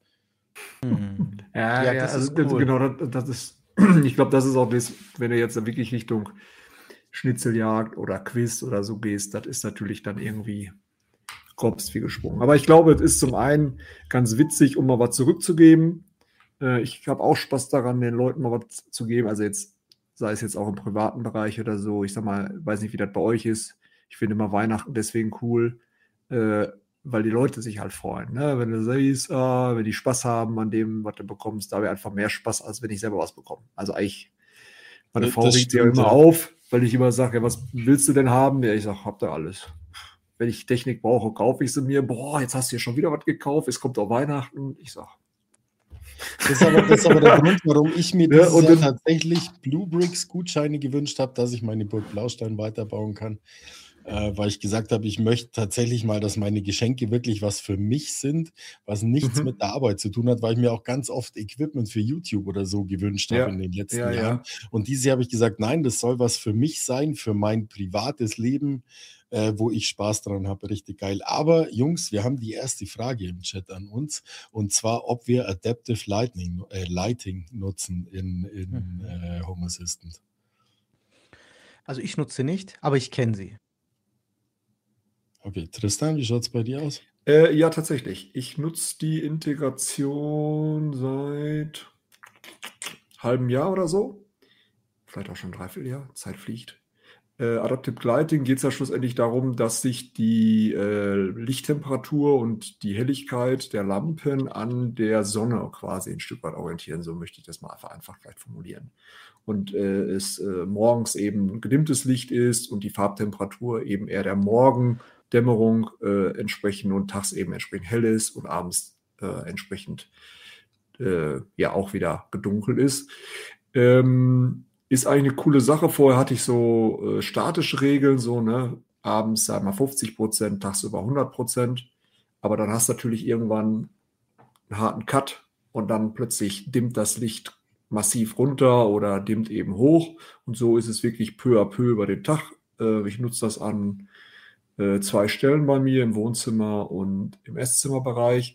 Hm. Ja, Ja, ja, das also ist das, cool. genau, das, das ist, ich glaube, das ist auch das, wenn du jetzt wirklich Richtung Schnitzeljagd oder Quiz oder so gehst, das ist natürlich dann irgendwie Kops wie gesprungen. Aber ich glaube, es ist zum einen ganz witzig, um mal was zurückzugeben. Äh, ich habe auch Spaß daran, den Leuten mal was zu geben. Also jetzt, sei es jetzt auch im privaten Bereich oder so. Ich sag mal, weiß nicht, wie das bei euch ist. Ich finde immer Weihnachten deswegen cool, äh, weil die Leute sich halt freuen. Ne? Wenn du siehst, ah, wenn die Spaß haben an dem, was du bekommst, da habe ich einfach mehr Spaß, als wenn ich selber was bekomme. Also eigentlich, meine Das Frau regt sich ja stimmt, immer ja. auf, weil ich immer sage, ja, was willst du denn haben? Ja, ich sage, habt ihr alles. Wenn ich Technik brauche, kaufe ich sie mir. Boah, jetzt hast du ja schon wieder was gekauft. Es kommt auch Weihnachten. Ich sage, Das ist aber, das ist aber der Grund, warum ich mir Ja, dieses und Jahr dann- tatsächlich Blue Bricks Gutscheine gewünscht habe, dass ich meine Burg Blaustein weiterbauen kann. Äh, weil ich gesagt habe, ich möchte tatsächlich mal, dass meine Geschenke wirklich was für mich sind, was nichts Mhm. mit der Arbeit zu tun hat, weil ich mir auch ganz oft Equipment für YouTube oder so gewünscht Ja, habe in den letzten ja, ja. Jahren. Und dieses Jahr habe ich gesagt, nein, das soll was für mich sein, für mein privates Leben, äh, wo ich Spaß dran habe. Richtig geil. Aber Jungs, wir haben die erste Frage im Chat an uns, und zwar, ob wir Adaptive Lighting, äh, Lighting nutzen in, in Mhm. äh, Home Assistant. Also ich nutze nicht, aber ich kenne sie. Okay, Tristan, wie schaut es bei dir aus? Äh, ja, tatsächlich. Ich nutze die Integration seit halbem Jahr oder so. Vielleicht auch schon ein Dreivierteljahr. Zeit fliegt. Äh, Adaptive Lighting geht es ja schlussendlich darum, dass sich die äh, Lichttemperatur und die Helligkeit der Lampen an der Sonne quasi ein Stück weit orientieren. So möchte ich das mal vereinfacht vielleicht formulieren. Und äh, es äh, morgens eben gedimmtes Licht ist und die Farbtemperatur eben eher der Morgendämmerung äh, entsprechend und tags eben entsprechend hell ist und abends äh, entsprechend äh, ja auch wieder gedunkelt ist. Ähm, ist eigentlich eine coole Sache. Vorher hatte ich so äh, statische Regeln, so, ne, abends sagen wir fünfzig Prozent, tagsüber hundert Prozent. Aber dann hast du natürlich irgendwann einen harten Cut und dann plötzlich dimmt das Licht massiv runter oder dimmt eben hoch. Und so ist es wirklich peu à peu über den Tag. Äh, ich nutze das an äh, zwei Stellen bei mir, im Wohnzimmer und im Esszimmerbereich.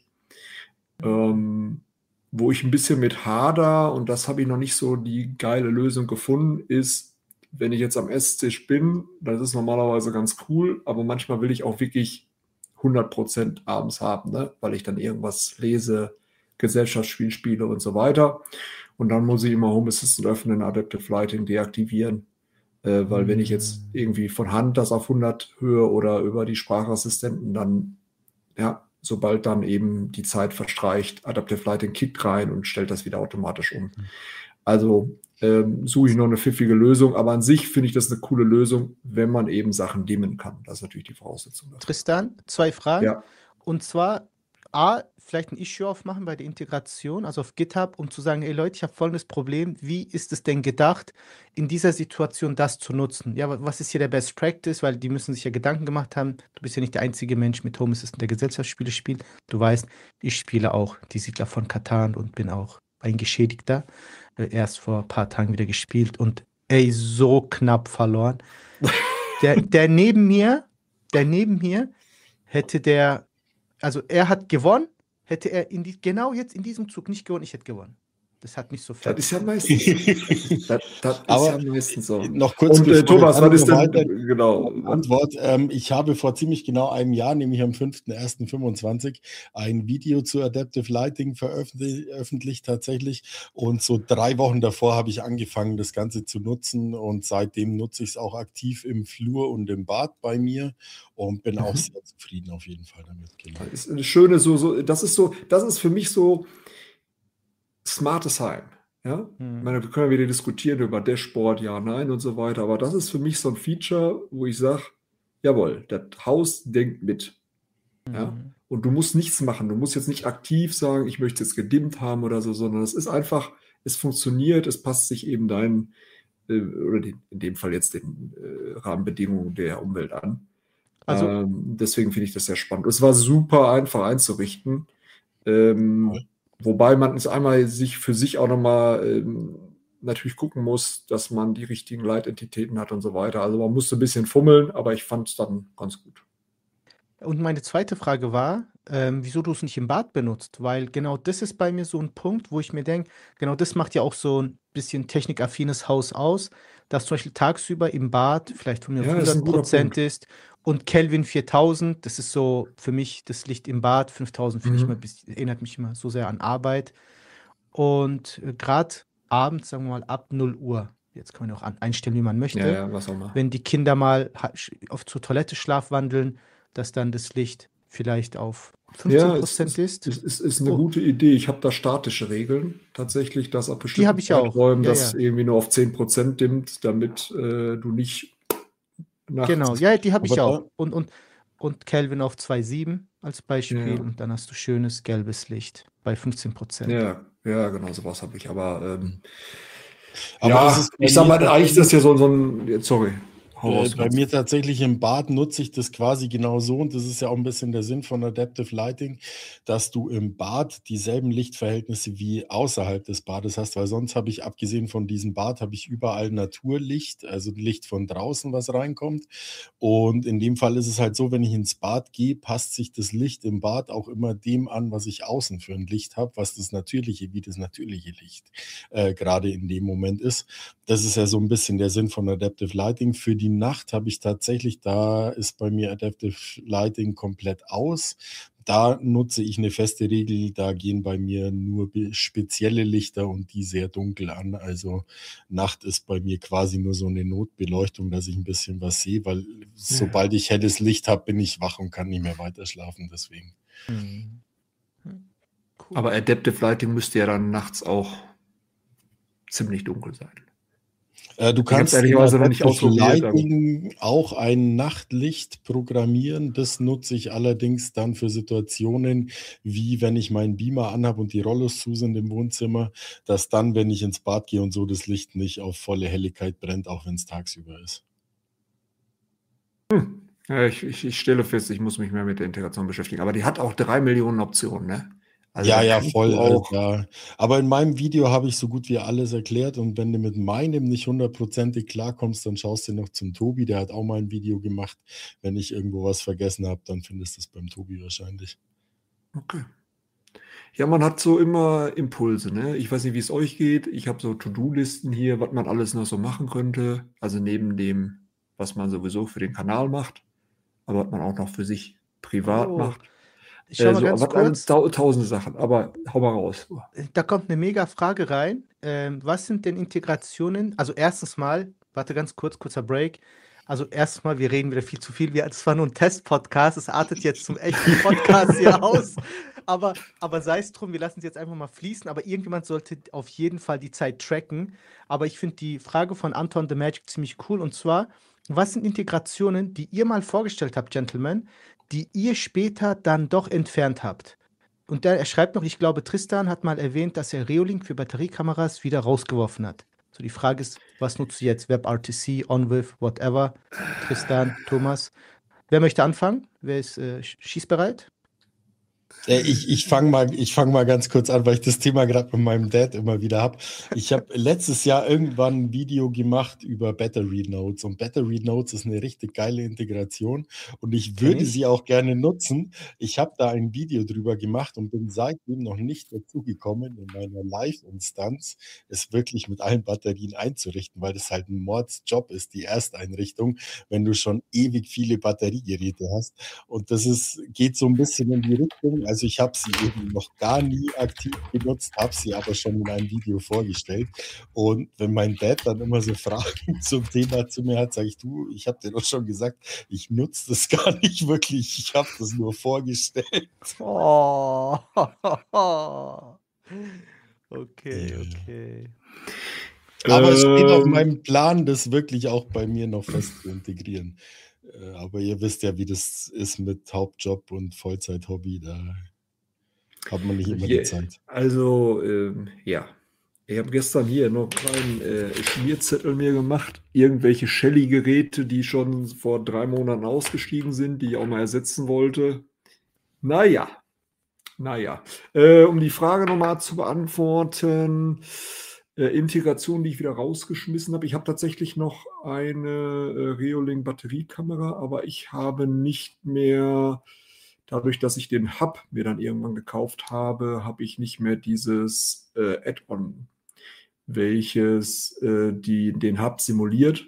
Ähm, wo ich ein bisschen mit hader, und das habe ich noch nicht so die geile Lösung gefunden, ist, wenn ich jetzt am Esstisch bin, das ist normalerweise ganz cool, aber manchmal will ich auch wirklich hundert Prozent abends haben, ne? Weil ich dann irgendwas lese, Gesellschaftsspiel spiele und so weiter. Und dann muss ich immer Home Assistant öffnen, Adaptive Lighting deaktivieren, äh, weil wenn ich jetzt irgendwie von Hand das auf hundert höre oder über die Sprachassistenten, dann, ja, sobald dann eben die Zeit verstreicht, Adaptive Lighting kickt rein und stellt das wieder automatisch um. Also ähm, suche ich noch eine pfiffige Lösung, aber an sich finde ich das eine coole Lösung, wenn man eben Sachen dimmen kann. Das ist natürlich die Voraussetzung dafür. Tristan, zwei Fragen. Ja. Und zwar, A, vielleicht ein Issue aufmachen bei der Integration, also auf GitHub, um zu sagen, ey Leute, ich habe folgendes Problem. Wie ist es denn gedacht, in dieser Situation das zu nutzen? Ja, wa- was ist hier der Best Practice? Weil die müssen sich ja Gedanken gemacht haben. Du bist ja nicht der einzige Mensch mit Home Assistant, der Gesellschaftsspiele spielt. Du weißt, ich spiele auch die Siedler von Catan und bin auch ein Geschädigter. Äh, Erst vor ein paar Tagen wieder gespielt und ey, so knapp verloren. Der, der neben mir, der neben mir hätte der, also er hat gewonnen, hätte er in die, genau jetzt in diesem Zug nicht gewonnen, ich hätte gewonnen. Das hat mich so Das fertig ist ja gemacht. meistens das, das ist Aber ja meistens so. noch kurz, Und äh, bevor Thomas, wir was ist denn, weiter- genau, Antwort. Ähm, ich habe vor ziemlich genau einem Jahr, nämlich am fünften ersten fünfundzwanzig, ein Video zu Adaptive Lighting veröffentlicht öffentlich tatsächlich. Und so drei Wochen davor habe ich angefangen, das Ganze zu nutzen. Und seitdem nutze ich es auch aktiv im Flur und im Bad bei mir und bin auch Mhm. sehr zufrieden auf jeden Fall damit. Genau. Das ist eine schöne, so, so, das ist so, das ist für mich so smartes Heim. Ja? Hm. Ich meine, wir können ja wieder diskutieren über Dashboard, ja, nein und so weiter, aber das ist für mich so ein Feature, wo ich sage, jawohl, das Haus denkt mit. Ja? Mhm. Und du musst nichts machen. Du musst jetzt nicht aktiv sagen, ich möchte es gedimmt haben oder so, sondern es ist einfach, es funktioniert, es passt sich eben deinen, äh, oder den, in dem Fall jetzt den äh, Rahmenbedingungen der Umwelt an. Also- ähm, deswegen finde ich das sehr spannend. Es war super einfach einzurichten. Ähm, Cool. Wobei man es einmal sich für sich auch nochmal ähm, natürlich gucken muss, dass man die richtigen Leitentitäten hat und so weiter. Also man musste ein bisschen fummeln, aber ich fand es dann ganz gut. Und meine zweite Frage war, ähm, wieso du es nicht im Bad benutzt? Weil genau das ist bei mir so ein Punkt, wo ich mir denke, genau das macht ja auch so ein bisschen technikaffines Haus aus, dass zum Beispiel tagsüber im Bad vielleicht von mir Ja, auf ist ein hundert guter Prozent Punkt. ist und Kelvin viertausend, das ist so für mich das Licht im Bad, fünftausend finde ich Mhm. mal, bis- erinnert mich immer so sehr an Arbeit. Und äh, gerade abends, sagen wir mal, ab null Uhr, jetzt kann man auch an, einstellen, wie man möchte, Ja, ja, was auch immer. wenn die Kinder mal ha- sch- auf zur Toilette schlafwandeln, dass dann das Licht vielleicht auf fünfzehn Ja, es Prozent ist, ist. es ist, ist eine Oh, gute Idee. Ich habe da statische Regeln tatsächlich, dass ab die habe bestimmten ich auch. Zeiträumen Ja, das ja. irgendwie nur auf zehn Prozent dimmt, damit äh, du nicht Genau. nachts. Ja, die habe Aber ich auch. da, Und, und, und Kelvin auf zwei Komma sieben als Beispiel. Ja, Und dann hast du schönes gelbes Licht bei fünfzehn Prozent. ja, ja, genau, sowas habe ich. Aber ähm, aber das ja, ist bei ich sag mir mal, eigentlich ist tatsächlich das ja so, so ein. Sorry, hau Äh, raus, bei Mats. mir tatsächlich im Bad nutze ich das quasi genau so und das ist ja auch ein bisschen der Sinn von Adaptive Lighting, dass du im Bad dieselben Lichtverhältnisse wie außerhalb des Bades hast, weil sonst habe ich, abgesehen von diesem Bad, habe ich überall Naturlicht, also Licht von draußen, was reinkommt. Und in dem Fall ist es halt so, wenn ich ins Bad gehe, passt sich das Licht im Bad auch immer dem an, was ich außen für ein Licht habe, was das natürliche, wie das natürliche Licht äh, gerade in dem Moment ist. Das ist ja so ein bisschen der Sinn von Adaptive Lighting. Für die Nacht habe ich tatsächlich, da ist bei mir Adaptive Lighting komplett aus. Da nutze ich eine feste Regel, da gehen bei mir nur be- spezielle Lichter und die sehr dunkel an. Also Nacht ist bei mir quasi nur so eine Notbeleuchtung, dass ich ein bisschen was sehe, weil sobald Ja. ich helles Licht habe, bin ich wach und kann nicht mehr weiter schlafen. Deswegen. Mhm. Hm, Cool. Aber Adaptive Lighting müsste ja dann nachts auch ziemlich dunkel sein. Äh, du Ich habe es kannst in ehrlicherweise noch nicht Adaptive ausprobiert, aber Lighting auch ein Nachtlicht programmieren. Das nutze ich allerdings dann für Situationen, wie wenn ich meinen Beamer anhabe und die Rollos zu sind im Wohnzimmer, dass dann, wenn ich ins Bad gehe und so, das Licht nicht auf volle Helligkeit brennt, auch wenn es tagsüber ist. ja, ich, ich, ich stelle fest, ich muss mich mehr mit der Integration beschäftigen. Aber die hat auch drei Millionen Optionen, ne? Also Ja, da ja, kannst du voll. Äh, auch. da. Aber in meinem Video habe ich so gut wie alles erklärt und wenn du mit meinem nicht hundertprozentig klarkommst, dann schaust du noch zum Tobi, der hat auch mal ein Video gemacht. Wenn ich irgendwo was vergessen habe, dann findest du es beim Tobi wahrscheinlich. Okay. Ja, man hat so immer Impulse, ne? Ich weiß nicht, wie es euch geht. Ich habe so To-Do-Listen hier, was man alles noch so machen könnte. Also neben dem, was man sowieso für den Kanal macht, aber was man auch noch für sich privat Oh, macht. ich schau Äh, mal so, ganz was alle kurz. tau tausende Sachen. Aber hau mal raus. Da kommt eine mega Frage rein. Ähm, was sind denn Integrationen? Also erstens mal, warte ganz kurz, kurzer Break. Also erstens mal, wir reden wieder viel zu viel. Wir, das war nur ein Test-Podcast. Es artet jetzt zum echten Podcast hier aus. Aber, aber sei es drum, wir lassen es jetzt einfach mal fließen. Aber irgendjemand sollte auf jeden Fall die Zeit tracken. Aber ich finde die Frage von Anton the Magic ziemlich cool. Und zwar, was sind Integrationen, die ihr mal vorgestellt habt, Gentlemen, die ihr später dann doch entfernt habt? Und der, er schreibt noch, ich glaube, Tristan hat mal erwähnt, dass er Reolink für Batteriekameras wieder rausgeworfen hat. So, die Frage ist, was nutzt du jetzt? WebRTC, OnWith, whatever. Tristan, Thomas. Wer möchte anfangen? Wer ist äh, sch- schießbereit? Äh, ich ich fange mal, ich fang mal ganz kurz an, weil ich das Thema gerade mit meinem Dad immer wieder habe. Ich habe letztes Jahr irgendwann ein Video gemacht über Battery Notes und Battery Notes ist eine richtig geile Integration und ich Kenn würde ich. sie auch gerne nutzen. Ich habe da ein Video drüber gemacht und bin seitdem noch nicht dazu gekommen, in meiner Live-Instanz es wirklich mit allen Batterien einzurichten, weil das halt ein Mordsjob ist, die Ersteinrichtung, wenn du schon ewig viele Batteriegeräte hast. Und das ist, geht so ein bisschen in die Richtung. Also ich habe sie eben noch gar nie aktiv genutzt, habe sie aber schon in einem Video vorgestellt. Und wenn mein Dad dann immer so Fragen zum Thema zu mir hat, sage ich, du, ich habe dir doch schon gesagt, ich nutze das gar nicht wirklich. Ich habe das nur vorgestellt. Oh. Okay, Ja. okay. Aber es steht auf Ähm, meinem Plan, das wirklich auch bei mir noch fest zu integrieren. Äh, Aber ihr wisst ja, wie das ist mit Hauptjob und Vollzeit-Hobby. Da hat man nicht immer die hier, Zeit. also, ähm, ja. Ich habe gestern hier noch einen äh, Schmierzettel mir gemacht. Irgendwelche Shelly-Geräte, die schon vor drei Monaten ausgestiegen sind, die ich auch mal ersetzen wollte. Naja, naja. Äh, um die Frage nochmal zu beantworten, äh, Integration, die ich wieder rausgeschmissen habe. Ich habe tatsächlich noch eine äh, Reolink Batteriekamera, aber ich habe nicht mehr, dadurch, dass ich den Hub mir dann irgendwann gekauft habe, habe ich nicht mehr dieses äh, Add-on, welches äh, die, den Hub simuliert,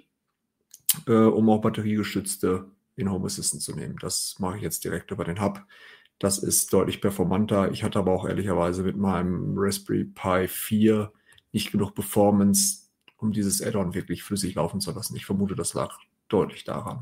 äh, um auch batteriegestützte in-Home Assistant zu nehmen. Das mache ich jetzt direkt über den Hub. Das ist deutlich performanter. Ich hatte aber auch ehrlicherweise mit meinem Raspberry Pi vier nicht genug Performance, um dieses Add-on wirklich flüssig laufen zu lassen. Ich vermute, das lag deutlich daran.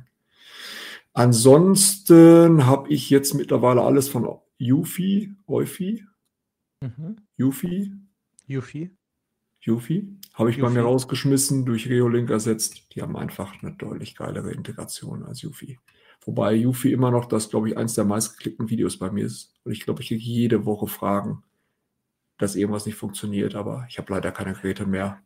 Ansonsten habe ich jetzt mittlerweile alles von Eufy, Eufy, Mhm. Eufy, Yuffie. Eufy, habe ich bei mir Eufy. rausgeschmissen, durch Reolink ersetzt. Die haben einfach eine deutlich geilere Integration als Eufy. Wobei Eufy immer noch das, glaube ich, eins der meistgeklickten Videos bei mir ist. Und ich glaube, ich kriege jede Woche Fragen, dass irgendwas nicht funktioniert, aber ich habe leider keine Geräte mehr.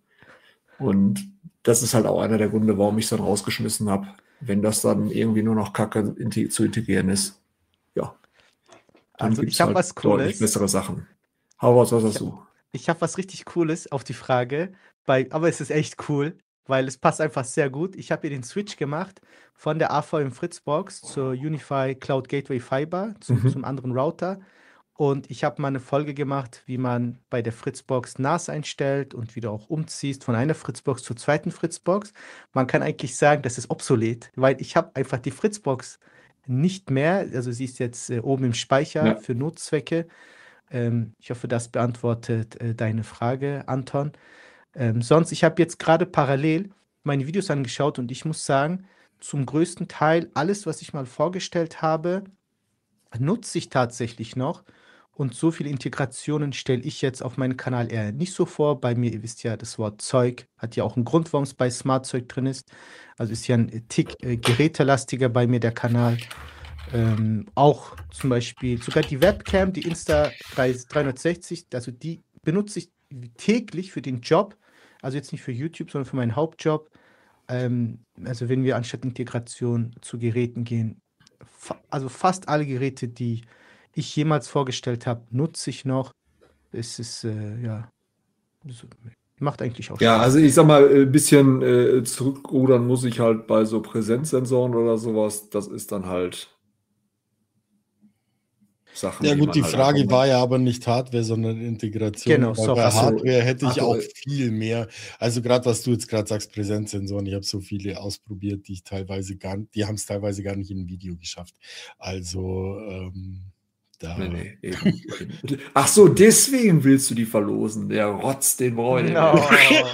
Und das ist halt auch einer der Gründe, warum ich es dann rausgeschmissen habe. Wenn das dann irgendwie nur noch Kacke integ- zu integrieren ist, ja, dann Also gibt ich es habe halt was deutlich Cooles. bessere Sachen. Hau raus, was Ich, hast du? ich habe was richtig Cooles auf die Frage, bei, aber es ist echt cool, weil es passt einfach sehr gut. Ich habe hier den Switch gemacht von der A V M Fritzbox zur Unify Cloud Gateway Fiber, zum, Mhm. zum anderen Router. Und ich habe mal eine Folge gemacht, wie man bei der Fritzbox N A S einstellt und wieder auch umziehst von einer Fritzbox zur zweiten Fritzbox. Man kann eigentlich sagen, das ist obsolet, weil ich habe einfach die Fritzbox nicht mehr. Also sie ist jetzt äh, oben im Speicher Ja. für Notzwecke. Ähm, ich hoffe, das beantwortet äh, deine Frage, Anton. Ähm, sonst, ich habe jetzt gerade parallel meine Videos angeschaut und ich muss sagen, zum größten Teil alles, was ich mal vorgestellt habe, nutze ich tatsächlich noch. Und so viele Integrationen stelle ich jetzt auf meinen Kanal eher nicht so vor. Bei mir, ihr wisst ja, das Wort Zeug hat ja auch einen Grund, warum es bei Smart Zeug drin ist. Also ist ja ein Tick äh, gerätelastiger bei mir der Kanal. Ähm, auch zum Beispiel sogar die Webcam, die Insta dreihundertsechzig, also die benutze ich täglich für den Job. Also jetzt nicht für YouTube, sondern für meinen Hauptjob. Ähm, also wenn wir anstatt Integration zu Geräten gehen, fa also fast alle Geräte, die ich jemals vorgestellt habe, nutze ich noch. Es ist, äh, ja, so, macht eigentlich auch Ja, Spaß. also ich sag mal, ein bisschen äh, zurückrudern muss ich halt bei so Präsenzsensoren oder sowas. Das ist dann halt Sachen, Ja die gut, man die halt einfach Frage mal. war ja aber nicht Hardware, sondern Integration. Genau, Aber bei Software. Hardware hätte Ach ich so, auch viel mehr. Also gerade was du jetzt gerade sagst, Präsenzsensoren, ich habe so viele ausprobiert, die ich teilweise gar die haben es teilweise gar nicht in ein Video geschafft. Also ähm, da. nee, nee, eben, eben. Ach so, deswegen willst du die verlosen. Der Rotz, den brauche ich nicht mehr.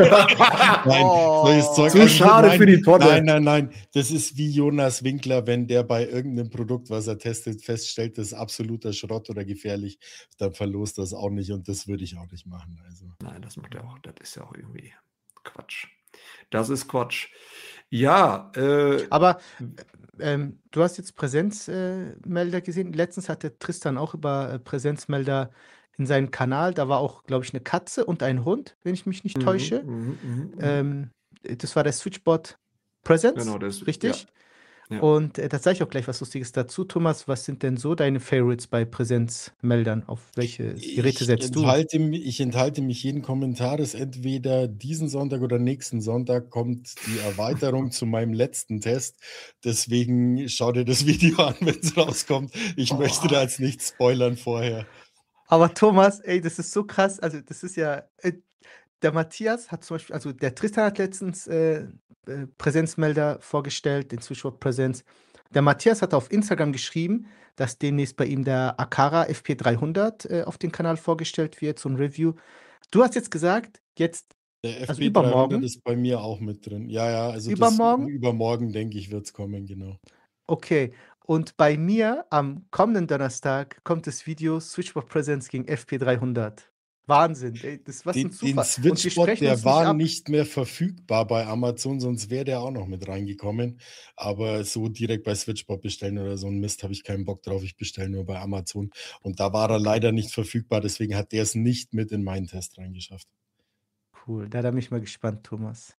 No. Nein, solches Zeug. Zu Also schade nein, für die Tonne. nein, nein, nein. Das ist wie Jonas Winkler, wenn der bei irgendeinem Produkt, was er testet, feststellt, das ist absoluter Schrott oder gefährlich, dann verlost das auch nicht und das würde ich auch nicht machen. Also. Nein, das macht er auch. Das ist ja auch irgendwie Quatsch. Das ist Quatsch. Ja, äh, Aber ähm, du hast jetzt Präsenzmelder gesehen. Letztens hatte Tristan auch über äh, Präsenzmelder in seinem Kanal. Da war auch, glaube ich, eine Katze und ein Hund, wenn ich mich nicht mhm, täusche. mhm, mhm, mhm. Ähm, das war der Switchbot Presence, Genau, das, ja, richtig? ja. Und äh, da sage ich auch gleich was Lustiges dazu. Thomas, was sind denn so deine Favorites bei Präsenzmeldern? Auf welche Geräte Ich setzt du? enthalte, mi- ich enthalte mich jeden Kommentars. Entweder diesen Sonntag oder nächsten Sonntag kommt die Erweiterung zu meinem letzten Test. Deswegen schau dir das Video an, wenn es rauskommt. Ich möchte da Oh. jetzt nicht spoilern vorher. Aber Thomas, ey, das ist so krass. Also, das ist ja. Äh, der Matthias hat zum Beispiel, also der Tristan hat letztens äh, äh, Präsenzmelder vorgestellt, den Switchboard Präsenz. Der Matthias hat auf Instagram geschrieben, dass demnächst bei ihm der Akara F P dreihundert äh, auf dem Kanal vorgestellt wird, so ein Review. Du hast jetzt gesagt, jetzt, Der also F P dreihundert übermorgen, ist bei mir auch mit drin. Ja, ja, also das übermorgen, übermorgen, denke ich, wird es kommen, genau. okay. Und bei mir am kommenden Donnerstag kommt das Video Switchboard Präsenz gegen F P dreihundert. Wahnsinn, ey, das was ein Den, den Zufall. Und wir Switchbot, sprechen der uns nicht war ab. nicht mehr verfügbar bei Amazon, sonst wäre der auch noch mit reingekommen. Aber so direkt bei Switchbot bestellen oder so ein Mist habe ich keinen Bock drauf. Ich bestelle nur bei Amazon. Und da war er leider nicht verfügbar, deswegen hat der es nicht mit in meinen Test reingeschafft. Cool, da, da bin ich mal gespannt, Thomas.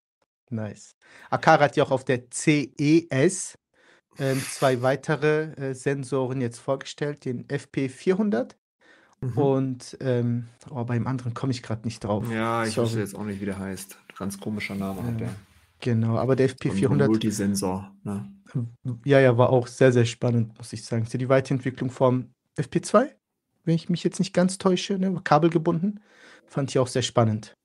Nice. Akara hat ja auch auf der C E S ähm, zwei weitere äh, Sensoren jetzt vorgestellt, den F P vierhundert Mhm. und ähm, oh, beim anderen komme ich gerade nicht drauf. Ja, ich wusste Sorry. jetzt auch nicht, wie der heißt. Ganz komischer Name hat Ähm, der. Genau, aber der F P So ein vierhundert, Multisensor. Ne? ja, ja, war auch sehr, sehr spannend, muss ich sagen. Ist ja die Weiterentwicklung vom F P zwei, wenn ich mich jetzt nicht ganz täusche, ne? Kabelgebunden. Fand ich auch sehr spannend.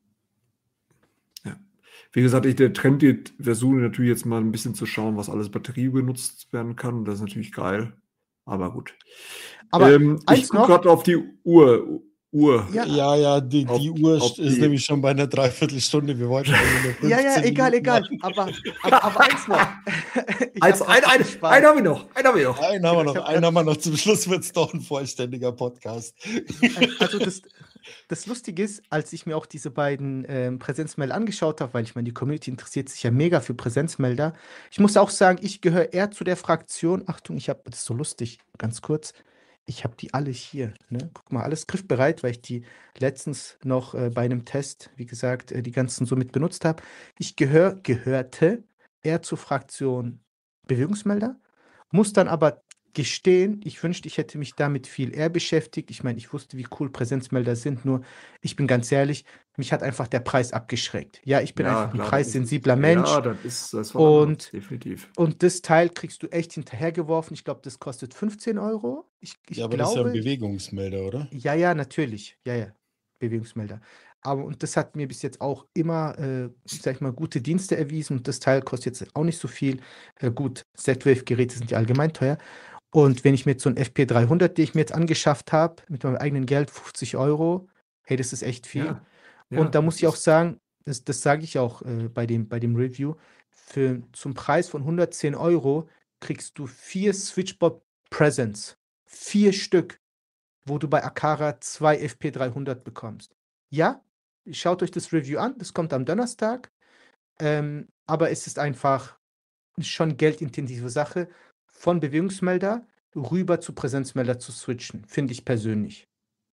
Ja. Wie gesagt, ich, der Trend, die versuche natürlich jetzt mal ein bisschen zu schauen, was alles Batterie benutzt werden kann. Das ist natürlich geil. Aber gut. Aber ähm, ich eins gucke noch, gerade auf die Uhr. Uhr. ja, Ja, ja, die, Auf- die Uhr auf ist die- nämlich schon bei einer Dreiviertelstunde. Wir wollten eigentlich nur ja, ja, fünfzehn egal, Minuten egal. machen. Aber, aber, aber eins noch. Ich Eins, hab ein, grad ein, richtig Spaß. einen haben wir noch. Einen haben wir noch. Einen haben wir Ich noch, hab einen grad- haben wir noch. Zum Schluss wird es doch ein vollständiger Podcast. Also das, das Lustige ist, als ich mir auch diese beiden ähm, Präsenzmelder angeschaut habe, weil ich meine, die Community interessiert sich ja mega für Präsenzmelder. Ich muss auch sagen, ich gehöre eher zu der Fraktion. Achtung, ich habe, das ist so lustig, ganz kurz. Ich habe die alle hier. Ne? Guck mal, alles griffbereit, weil ich die letztens noch äh, bei einem Test, wie gesagt, äh, die ganzen so mit benutzt habe. Ich gehör, gehörte eher zur Fraktion Bewegungsmelder, muss dann aber gestehen, ich wünschte, ich hätte mich damit viel eher beschäftigt. Ich meine, ich wusste, wie cool Präsenzmelder sind, nur ich bin ganz ehrlich, mich hat einfach der Preis abgeschreckt. Ja, ich bin Ja, einfach ein klar, das preissensibler ist- Mensch. Ja, das ist das ist was Und- anderes, definitiv. Und das Teil kriegst du echt hinterhergeworfen. Ich glaube, das kostet fünfzehn Euro. Ich, ich Ja, aber das ist ja ein glaube, Bewegungsmelder, oder? ja, ja, natürlich. Ja, ja. Bewegungsmelder. Aber und das hat mir bis jetzt auch immer, äh, sag ich mal, gute Dienste erwiesen. Und das Teil kostet jetzt auch nicht so viel. Äh, gut, Z-Wave-Geräte sind ja allgemein teuer. Und wenn ich mir jetzt so ein F P dreihundert, den ich mir jetzt angeschafft habe, mit meinem eigenen Geld, fünfzig Euro, hey, das ist echt viel. Ja, ja, Und da das muss ich auch ist- sagen, das, das sage ich auch äh, bei dem, bei dem Review, für, zum Preis von hundertzehn Euro kriegst du vier Switchboard Presents. Vier Stück, wo du bei Aqara zwei F P dreihundert bekommst. Ja, schaut euch das Review an, das kommt am Donnerstag. Ähm, aber es ist einfach schon geldintensive Sache, von Bewegungsmelder rüber zu Präsenzmelder zu switchen, finde ich persönlich.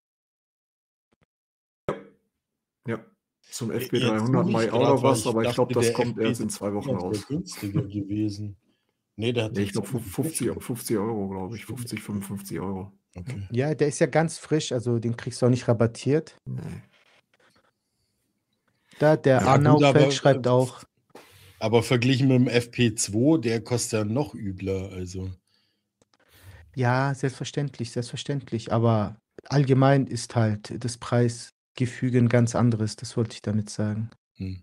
Ja, zum Jetzt F P dreihundert suche mache ich ich auch grad, noch weil was, ich aber ich dachte, glaube, das der kommt F P erst in zwei Wochen wäre raus. günstiger gewesen. Nee, der hat Nee, ich glaube tatsächlich fünfzig, Puffer. fünfzig Euro, glaube ich. fünfzig, fünfundfünfzig Euro. Okay. Ja, der ist ja ganz frisch, also den kriegst du auch nicht rabattiert. Nee. Da, der Ja, Arnau gut, aber, Feld schreibt äh, auch, Aber verglichen mit dem F P zwei, der kostet ja noch übler. Also, ja, selbstverständlich, selbstverständlich, aber allgemein ist halt das Preisgefüge ein ganz anderes, das wollte ich damit sagen. hm.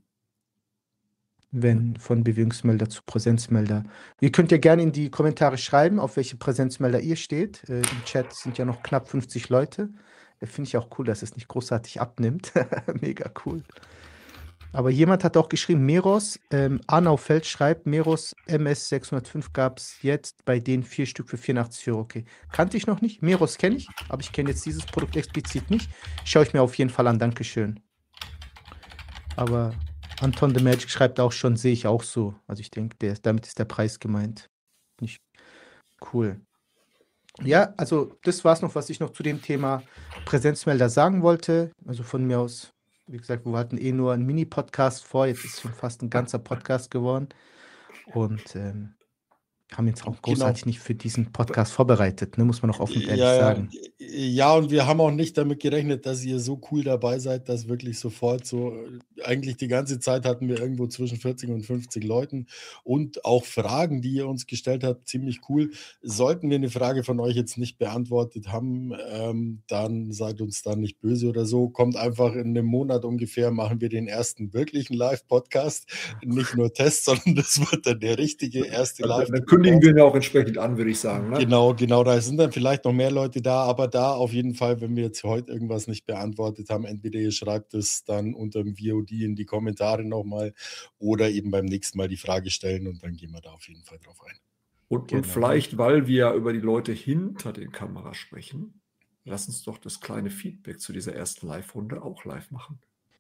Wenn von Bewegungsmelder zu Präsenzmelder. Ihr könnt ja gerne in die Kommentare schreiben, auf welche Präsenzmelder ihr steht. Äh, Im Chat sind ja noch knapp fünfzig Leute. Äh, Finde ich auch cool, dass es nicht großartig abnimmt. Mega cool. Aber jemand hat auch geschrieben, Meros, ähm, Arnau Feld schreibt, Meros M S sechshundertfünf gab es jetzt bei denen vier Stück für vierundachtzig Euro. Okay, kannte ich noch nicht. Meros kenne ich, aber ich kenne jetzt dieses Produkt explizit nicht. Schaue ich mir auf jeden Fall an, Dankeschön. Aber Anton the Magic schreibt auch schon, sehe ich auch so. Also ich denke, der, damit ist der Preis gemeint. Nicht cool. Ja, also das war es noch, was ich noch zu dem Thema Präsenzmelder sagen wollte. Also von mir aus, wie gesagt, wir hatten eh nur einen Mini-Podcast vor, jetzt ist schon fast ein ganzer Podcast geworden. Und ähm, haben jetzt auch großartig nicht für diesen Podcast vorbereitet, ne? Muss man auch offen und ehrlich Ja, ja. sagen. Ja, und wir haben auch nicht damit gerechnet, dass ihr so cool dabei seid, dass wirklich sofort so, äh, eigentlich die ganze Zeit hatten wir irgendwo zwischen vierzig und fünfzig Leuten und auch Fragen, die ihr uns gestellt habt, ziemlich cool. Sollten wir eine Frage von euch jetzt nicht beantwortet haben, ähm, dann seid uns dann nicht böse oder so. Kommt einfach in einem Monat ungefähr, machen wir den ersten wirklichen Live-Podcast. Nicht nur Test, sondern das wird dann der richtige erste Dann, Live-Podcast. dann kündigen wir ihn ja auch entsprechend an, würde ich sagen. Ne? Genau, genau, da sind dann vielleicht noch mehr Leute da, aber da auf jeden Fall, wenn wir jetzt heute irgendwas nicht beantwortet haben, entweder ihr schreibt es dann unter dem V O D in die Kommentare nochmal oder eben beim nächsten Mal die Frage stellen und dann gehen wir da auf jeden Fall drauf ein. Und, Genau. und vielleicht, weil wir ja über die Leute hinter den Kameras sprechen, lass uns doch das kleine Feedback zu dieser ersten Live-Runde auch live machen.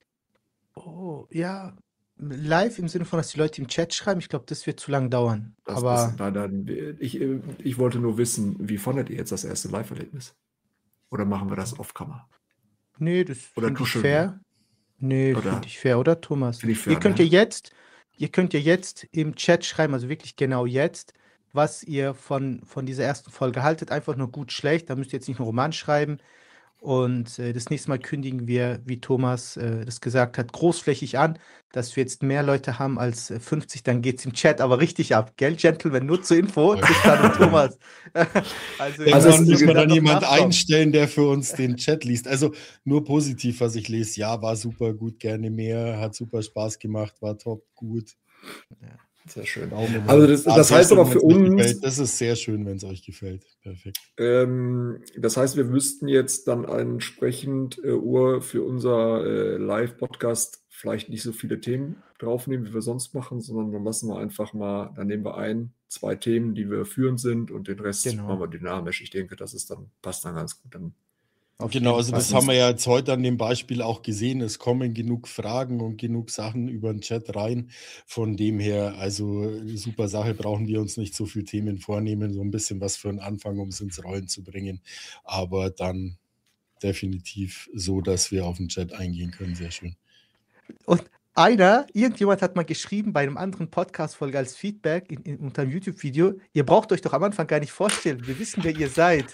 Oh, ja, live im Sinne von, dass die Leute im Chat schreiben, ich glaube, das wird zu lang dauern. Das, Aber das, nein, nein, ich, äh, ich wollte nur wissen, wie fandet ihr jetzt das erste Live-Erlebnis? Oder machen wir das off-Kamera? nee, das Oder finde ich tuscheln fair. Nee, Oder- finde ich fair, oder Thomas? Finde ich fair, Ihr könnt ne? ja jetzt, ihr könnt ja jetzt im Chat schreiben, also wirklich genau jetzt, was ihr von, von dieser ersten Folge haltet. Einfach nur gut, schlecht. Da müsst ihr jetzt nicht einen Roman schreiben. Und äh, das nächste Mal kündigen wir, wie Thomas äh, das gesagt hat, großflächig an, dass wir jetzt mehr Leute haben als äh, fünfzig. Dann geht es im Chat aber richtig ab. Gell, Gentlemen? Nur zur Info. Tristan und Thomas. also, Irgendwann Also es- müssen wir da dann noch jemand nachkommen. einstellen, der für uns den Chat liest. Also nur positiv, was ich lese. Ja, war super gut, gerne mehr, hat super Spaß gemacht, war top, gut. Sehr schön. Daumen Also hoch. das, Ah, das sehr heißt schön, aber für wenn's euch uns, gefällt. Das ist sehr schön, wenn es euch gefällt. Perfekt. ähm, das heißt, wir müssten jetzt dann entsprechend äh, Uhr für unser äh, Live-Podcast vielleicht nicht so viele Themen draufnehmen, wie wir sonst machen, sondern dann lassen wir einfach mal, dann nehmen wir ein, zwei Themen, die wir führend sind und den Rest Genau. machen wir dynamisch. Ich denke, das ist dann, passt dann ganz gut. Dann Auf Genau, jeden also Fall. das haben wir ja jetzt heute an dem Beispiel auch gesehen. Es kommen genug Fragen und genug Sachen über den Chat rein. Von dem her, also super Sache, brauchen wir uns nicht so viele Themen vornehmen, so ein bisschen was für einen Anfang, um es ins Rollen zu bringen. Aber dann definitiv so, dass wir auf den Chat eingehen können. Sehr schön. Und einer, irgendjemand hat mal geschrieben bei einem anderen Podcast-Folge als Feedback in, in, unter einem YouTube-Video, ihr braucht euch doch am Anfang gar nicht vorstellen, wir wissen, wer ihr seid.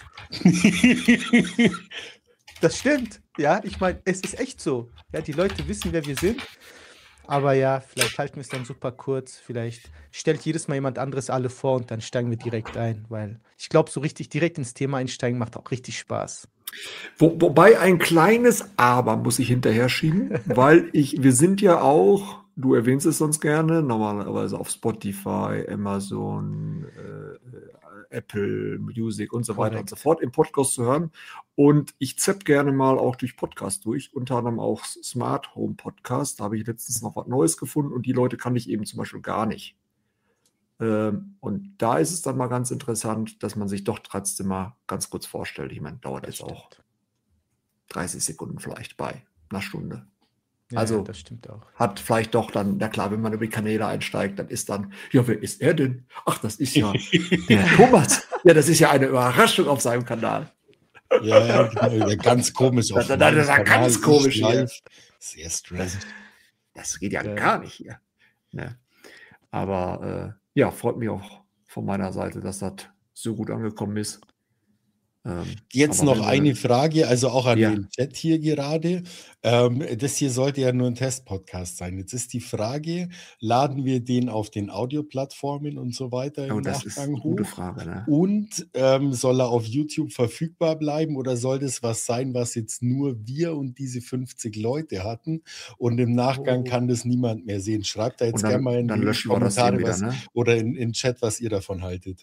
Das stimmt, ja, ich meine, es ist echt so. Ja, die Leute wissen, wer wir sind, aber ja, vielleicht halten wir es dann super kurz, vielleicht stellt jedes Mal jemand anderes alle vor und dann steigen wir direkt ein, weil ich glaube, so richtig direkt ins Thema einsteigen macht auch richtig Spaß. Wo, wobei ein kleines Aber muss ich hinterher schieben, weil ich, wir sind ja auch, du erwähnst es sonst gerne, normalerweise auf Spotify, Amazon, äh, Apple Music und so weiter Korrekt. und so fort im Podcast zu hören. Und ich zapp gerne mal auch durch Podcast durch, unter anderem auch Smart Home Podcast. Da habe ich letztens noch was Neues gefunden und die Leute kann ich eben zum Beispiel gar nicht. Ähm, und da ist es dann mal ganz interessant, dass man sich doch trotzdem mal ganz kurz vorstellt. Ich meine, dauert Das jetzt auch stimmt. dreißig Sekunden vielleicht bei einer Stunde. Ja, Also ja, das stimmt auch. hat vielleicht doch dann, na klar, wenn man über die Kanäle einsteigt, dann ist dann, ja, wer ist er denn? Ach, das ist ja der Thomas. Ja, das ist ja eine Überraschung auf seinem Kanal. Ja, ja, genau, ja, ganz komisch. Auf Das- das- das ist ja meinem ganz Kanal, komisch ich hier. live. Sehr strange. Das geht ja Ja. gar nicht hier. Ne? Aber äh, ja, freut mich auch von meiner Seite, dass das so gut angekommen ist. Ähm, Jetzt aber noch wenn wir- eine Frage, also auch an Ja. den Chat hier gerade. Ähm, das hier sollte ja nur ein Testpodcast sein. Jetzt ist die Frage, laden wir den auf den Audioplattformen und so weiter im Oh, das ist Nachgang eine gute hoch? Frage. Ne? Und ähm, soll er auf YouTube verfügbar bleiben oder soll das was sein, was jetzt nur wir und diese fünfzig Leute hatten und im Nachgang Oh. kann das niemand mehr sehen? Schreibt da jetzt Und gerne dann, mal in dann die löschen wir das Kommentare Ding wieder. was, Ne? oder in in Chat, was ihr davon haltet.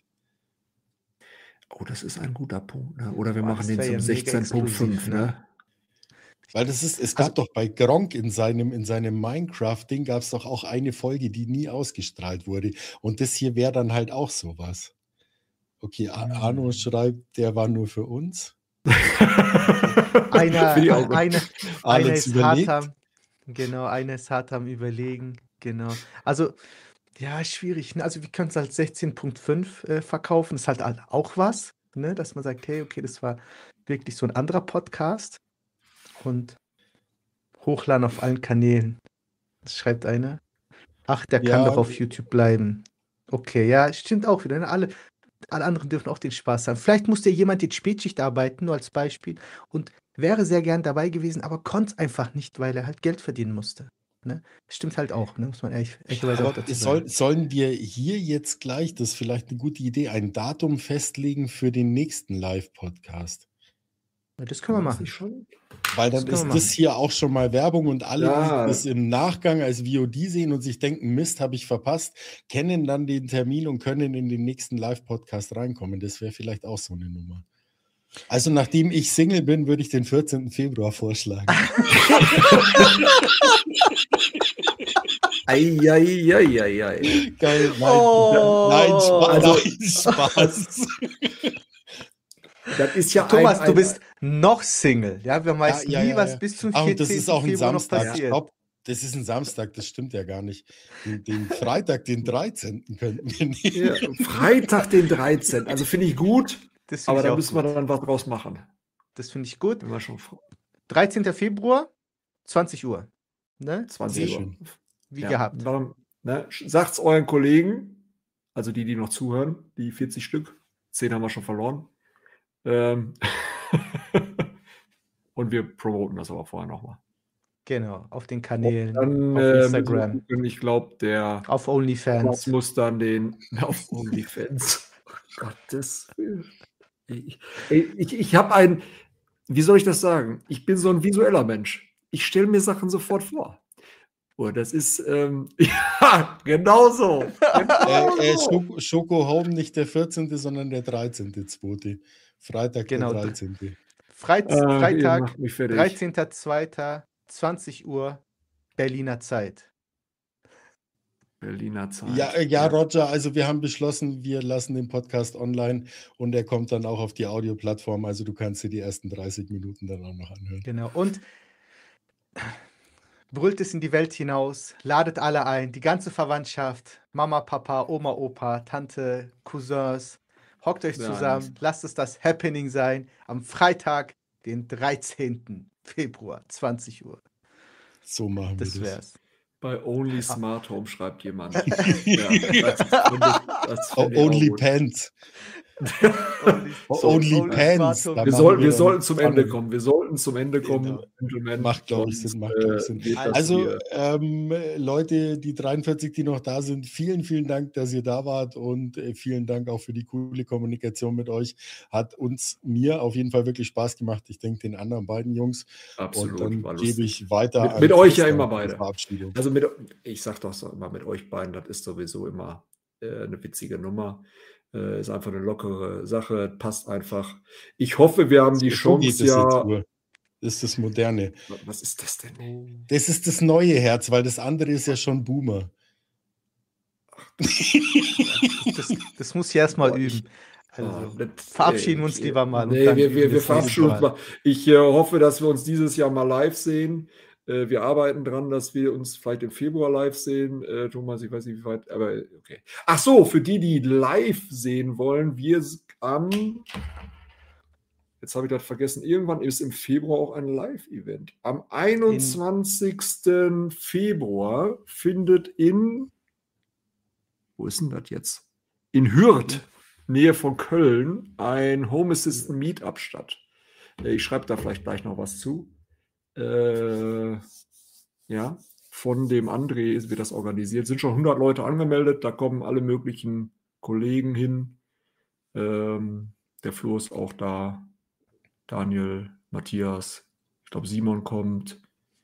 Oh, das ist ein guter Punkt. Ne? Oder wir Boah, machen das den wär zum ja mega sechzehn Punkt fünf. exklusiv, Ne? ne? Weil das ist, es gab Also- doch bei Gronkh in seinem, in seinem Minecraft-Ding gab es doch auch eine Folge, die nie ausgestrahlt wurde. Und das hier wäre dann halt auch sowas. Okay, A- Arno Hm. schreibt, der war nur für uns. Einer, Finde ich auch gut. einer, einer Alex ist hart überlegt. am, genau, einer ist hart am Überlegen, genau. Also, ja, schwierig, ne? Also wir können es als sechzehn Punkt fünf äh, verkaufen, ist halt all- auch was, ne? Dass man sagt, hey, okay, das war wirklich so ein anderer Podcast und hochladen auf allen Kanälen. Das schreibt einer. Ach, der kann Ja. doch auf YouTube bleiben. Okay, ja, stimmt auch wieder, ne? Alle, alle anderen dürfen auch den Spaß haben. Vielleicht musste jemand jetzt Spätschicht arbeiten, nur als Beispiel, und wäre sehr gern dabei gewesen, aber konnte einfach nicht, weil er halt Geld verdienen musste. Ne? Stimmt halt auch, ne? Muss man ehrlich, ehrlicherweise auch Aber dazu soll, sagen. sollen wir hier jetzt gleich, das ist vielleicht eine gute Idee, ein Datum festlegen für den nächsten Live-Podcast? Ja, das können wir Weiß machen. ich schon. Weil dann Das können ist wir das machen. hier auch schon mal Werbung und alle, Ja. die das im Nachgang als V O D sehen und sich denken, Mist, habe ich verpasst, kennen dann den Termin und können in den nächsten Live-Podcast reinkommen. Das wäre vielleicht auch so eine Nummer. Also nachdem ich Single bin, würde ich den vierzehnten Februar vorschlagen. Eieieiei. Geil, nein, Oh. nein, Spaß. Also- nein, Spaß. Das ist ja Thomas, ein, du ein, bist noch Single. Ja, wir weiß ja, nie, ja, was ja. bis zum Ah, und das vierzehnten ist auch ein Februar noch Samstag. Ich passiert. glaube, das ist ein Samstag, das stimmt ja gar nicht. Den, den Freitag, den dreizehnten könnten wir nehmen. ja, Freitag, den dreizehnten. Also finde ich gut, Das aber finde ich da auch müssen wir gut. dann was draus machen. Das finde ich gut. Wenn wir schon fr- dreizehnten Februar, zwanzig Uhr. Ne? zwanzig Sehr Uhr. schön. Wie Ja, gehabt. Warum, ne, sagt's euren Kollegen, also die, die noch zuhören, die vierzig Stück, zehn haben wir schon verloren. Ähm Und wir promoten das aber vorher nochmal. Genau, auf den Kanälen, Dann auf äh, Instagram, müssen wir gucken, ich glaube, der auf Thomas OnlyFans. muss dann den auf OnlyFans. Oh, Gottes Willen. Ich, ich, ich habe ein, wie soll ich das sagen? Ich bin so ein visueller Mensch. Ich stelle mir Sachen sofort vor. Oh, das ist, ähm, ja, genau so. Genau Äh, äh, so. Schoko, Schoko Home nicht der vierzehnte, sondern der dreizehnte zweite Freitag Genau, der dr- dreizehnte Freit Ach, ihr Freitag, macht mich fertig. dreizehnter zweiter zwanzig Uhr Berliner Zeit. Berliner Zeit. Ja, äh, ja, Roger, also wir haben beschlossen, wir lassen den Podcast online und er kommt dann auch auf die Audioplattform. Also du kannst dir die ersten dreißig Minuten dann auch noch anhören. Genau. Und brüllt es in die Welt hinaus, ladet alle ein, die ganze Verwandtschaft, Mama, Papa, Oma, Opa, Tante, Cousins, hockt euch Ja, zusammen, lasst es das Happening sein am Freitag, den dreizehnten Februar, zwanzig Uhr. So machen wir Das das. wär's. Bei Only Smart Home schreibt jemand. Ja, das finde ich, das Oh, finde ich auch Only gut. Pants. Only, Oh, so, Only only Pants. Smart Da Home. Wir, machen soll, wir dann sollten zum Ende Pfannen. kommen. Wir sollten zum Ende kommen, Genau. Gentlemen. Macht, glaube ich, Sonst, Sinn. Macht, glaube ich, Sinn. äh, wird das Also, hier- ähm, Leute, die dreiundvierzig, die noch da sind, vielen, vielen Dank, dass ihr da wart und äh, vielen Dank auch für die coole Kommunikation mit euch. Hat uns, mir auf jeden Fall wirklich Spaß gemacht. Ich denke, den anderen beiden Jungs. absolut, und war dann lustig. gebe ich weiter Mit, an mit euch ja Christian immer für die beide. Verabschiedung. Also mit, ich sag doch so immer, mit euch beiden, das ist sowieso immer äh, eine witzige Nummer. Äh, ist einfach eine lockere Sache, passt einfach. Ich hoffe, wir haben die So, so geht Chance es jetzt ja. nur. Das ist das Moderne. Was ist das denn? Das ist das neue Herz, weil das andere ist ja schon Boomer. Das, das muss ich erstmal Boah, ich- üben. Also, Oh, das- verabschieden äh, wir uns ich- lieber mal. und Nee, dann wir, üben wir, wir das verabschieden uns nächste mal. Ich äh, hoffe, dass wir uns dieses Jahr mal live sehen. Äh, wir arbeiten dran, dass wir uns vielleicht im Februar live sehen. Äh, Thomas, ich weiß nicht, wie weit, aber okay. Ach so, für die, die live sehen wollen, wir s- am, jetzt habe ich das vergessen, irgendwann ist im Februar auch ein Live-Event. Am einundzwanzigsten Februar findet in, wo ist denn das jetzt? In Hürth, Nähe von Köln, ein Home Assistant Meetup statt. Äh, Ich schreibe da vielleicht gleich noch was zu. Äh, ja, von dem André ist- wird das organisiert. Sind schon hundert Leute angemeldet, da kommen alle möglichen Kollegen hin. Ähm, der Flo ist auch da. Daniel, Matthias, ich glaube Simon kommt.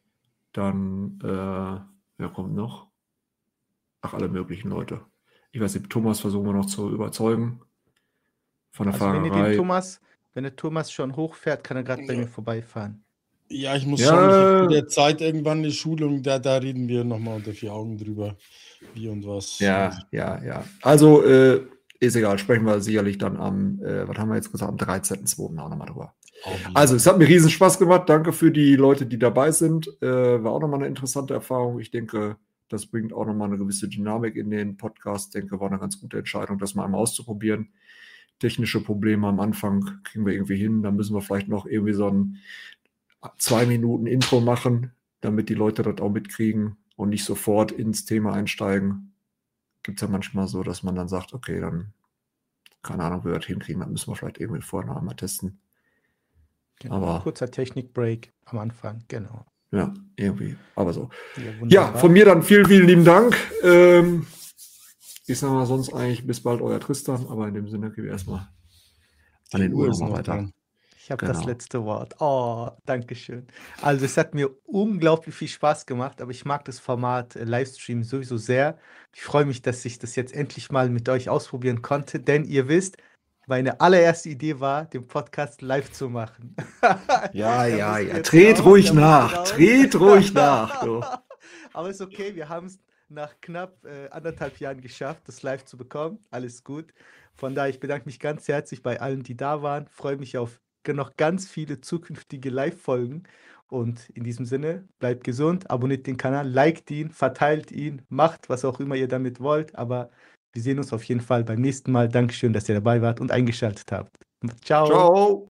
Dann, äh, wer kommt noch? Ach, alle möglichen Leute. Ich weiß nicht, Thomas versuchen wir noch zu überzeugen. Von der Also wenn ihr den Fahrerei. Thomas, wenn der Thomas schon hochfährt, kann er gerade bei mir vorbeifahren. Ja, ich muss Ja. schauen, ich habe zu der Zeit irgendwann eine Schulung, da, da reden wir nochmal unter vier Augen drüber, wie und was. Ja, ja, ja. Also, äh, ist egal, sprechen wir sicherlich dann am, äh, was haben wir jetzt gesagt, am dreizehnten zweiten auch nochmal drüber. Auf jeden Also, es hat mir riesen Spaß gemacht. Danke für die Leute, die dabei sind. Äh, war auch nochmal eine interessante Erfahrung. Ich denke, das bringt auch nochmal eine gewisse Dynamik in den Podcast. Ich denke, war eine ganz gute Entscheidung, das mal einmal auszuprobieren. Technische Probleme am Anfang kriegen wir irgendwie hin. Dann müssen wir vielleicht noch irgendwie so ein zwei Minuten Intro machen, damit die Leute das auch mitkriegen und nicht sofort ins Thema einsteigen. Gibt es ja manchmal so, dass man dann sagt, okay, dann keine Ahnung, wie wir das hinkriegen, dann müssen wir vielleicht irgendwie vorher noch einmal testen. Genau. Aber- Kurzer Technik-Break am Anfang, genau. Ja, irgendwie, aber so. Ja, Ja, wunderbar. von mir dann vielen, vielen lieben Dank. Ähm, ich sage mal sonst eigentlich bis bald, euer Tristan, aber in dem Sinne gehen wir erstmal an den Uhr Uhr ist nochmal noch weiter. dran. Ich habe das Genau. letzte Wort. Oh, danke schön. Also es hat mir unglaublich viel Spaß gemacht, aber ich mag das Format äh, Livestream sowieso sehr. Ich freue mich, dass ich das jetzt endlich mal mit euch ausprobieren konnte, denn ihr wisst, meine allererste Idee war, den Podcast live zu machen. Ja, Der ja, musste ja. jetzt Dreht raus, ruhig der musste nach. raus. Dreht ruhig nach. Du. Aber ist okay, wir haben es nach knapp äh, anderthalb Jahren geschafft, das live zu bekommen. Alles gut. Von daher, ich bedanke mich ganz herzlich bei allen, die da waren. Freue mich auf g- noch ganz viele zukünftige Live-Folgen. Und in diesem Sinne, bleibt gesund, abonniert den Kanal, liked ihn, verteilt ihn, macht, was auch immer ihr damit wollt. Aber wir sehen uns auf jeden Fall beim nächsten Mal. Dankeschön, dass ihr dabei wart und eingeschaltet habt. Ciao. Ciao.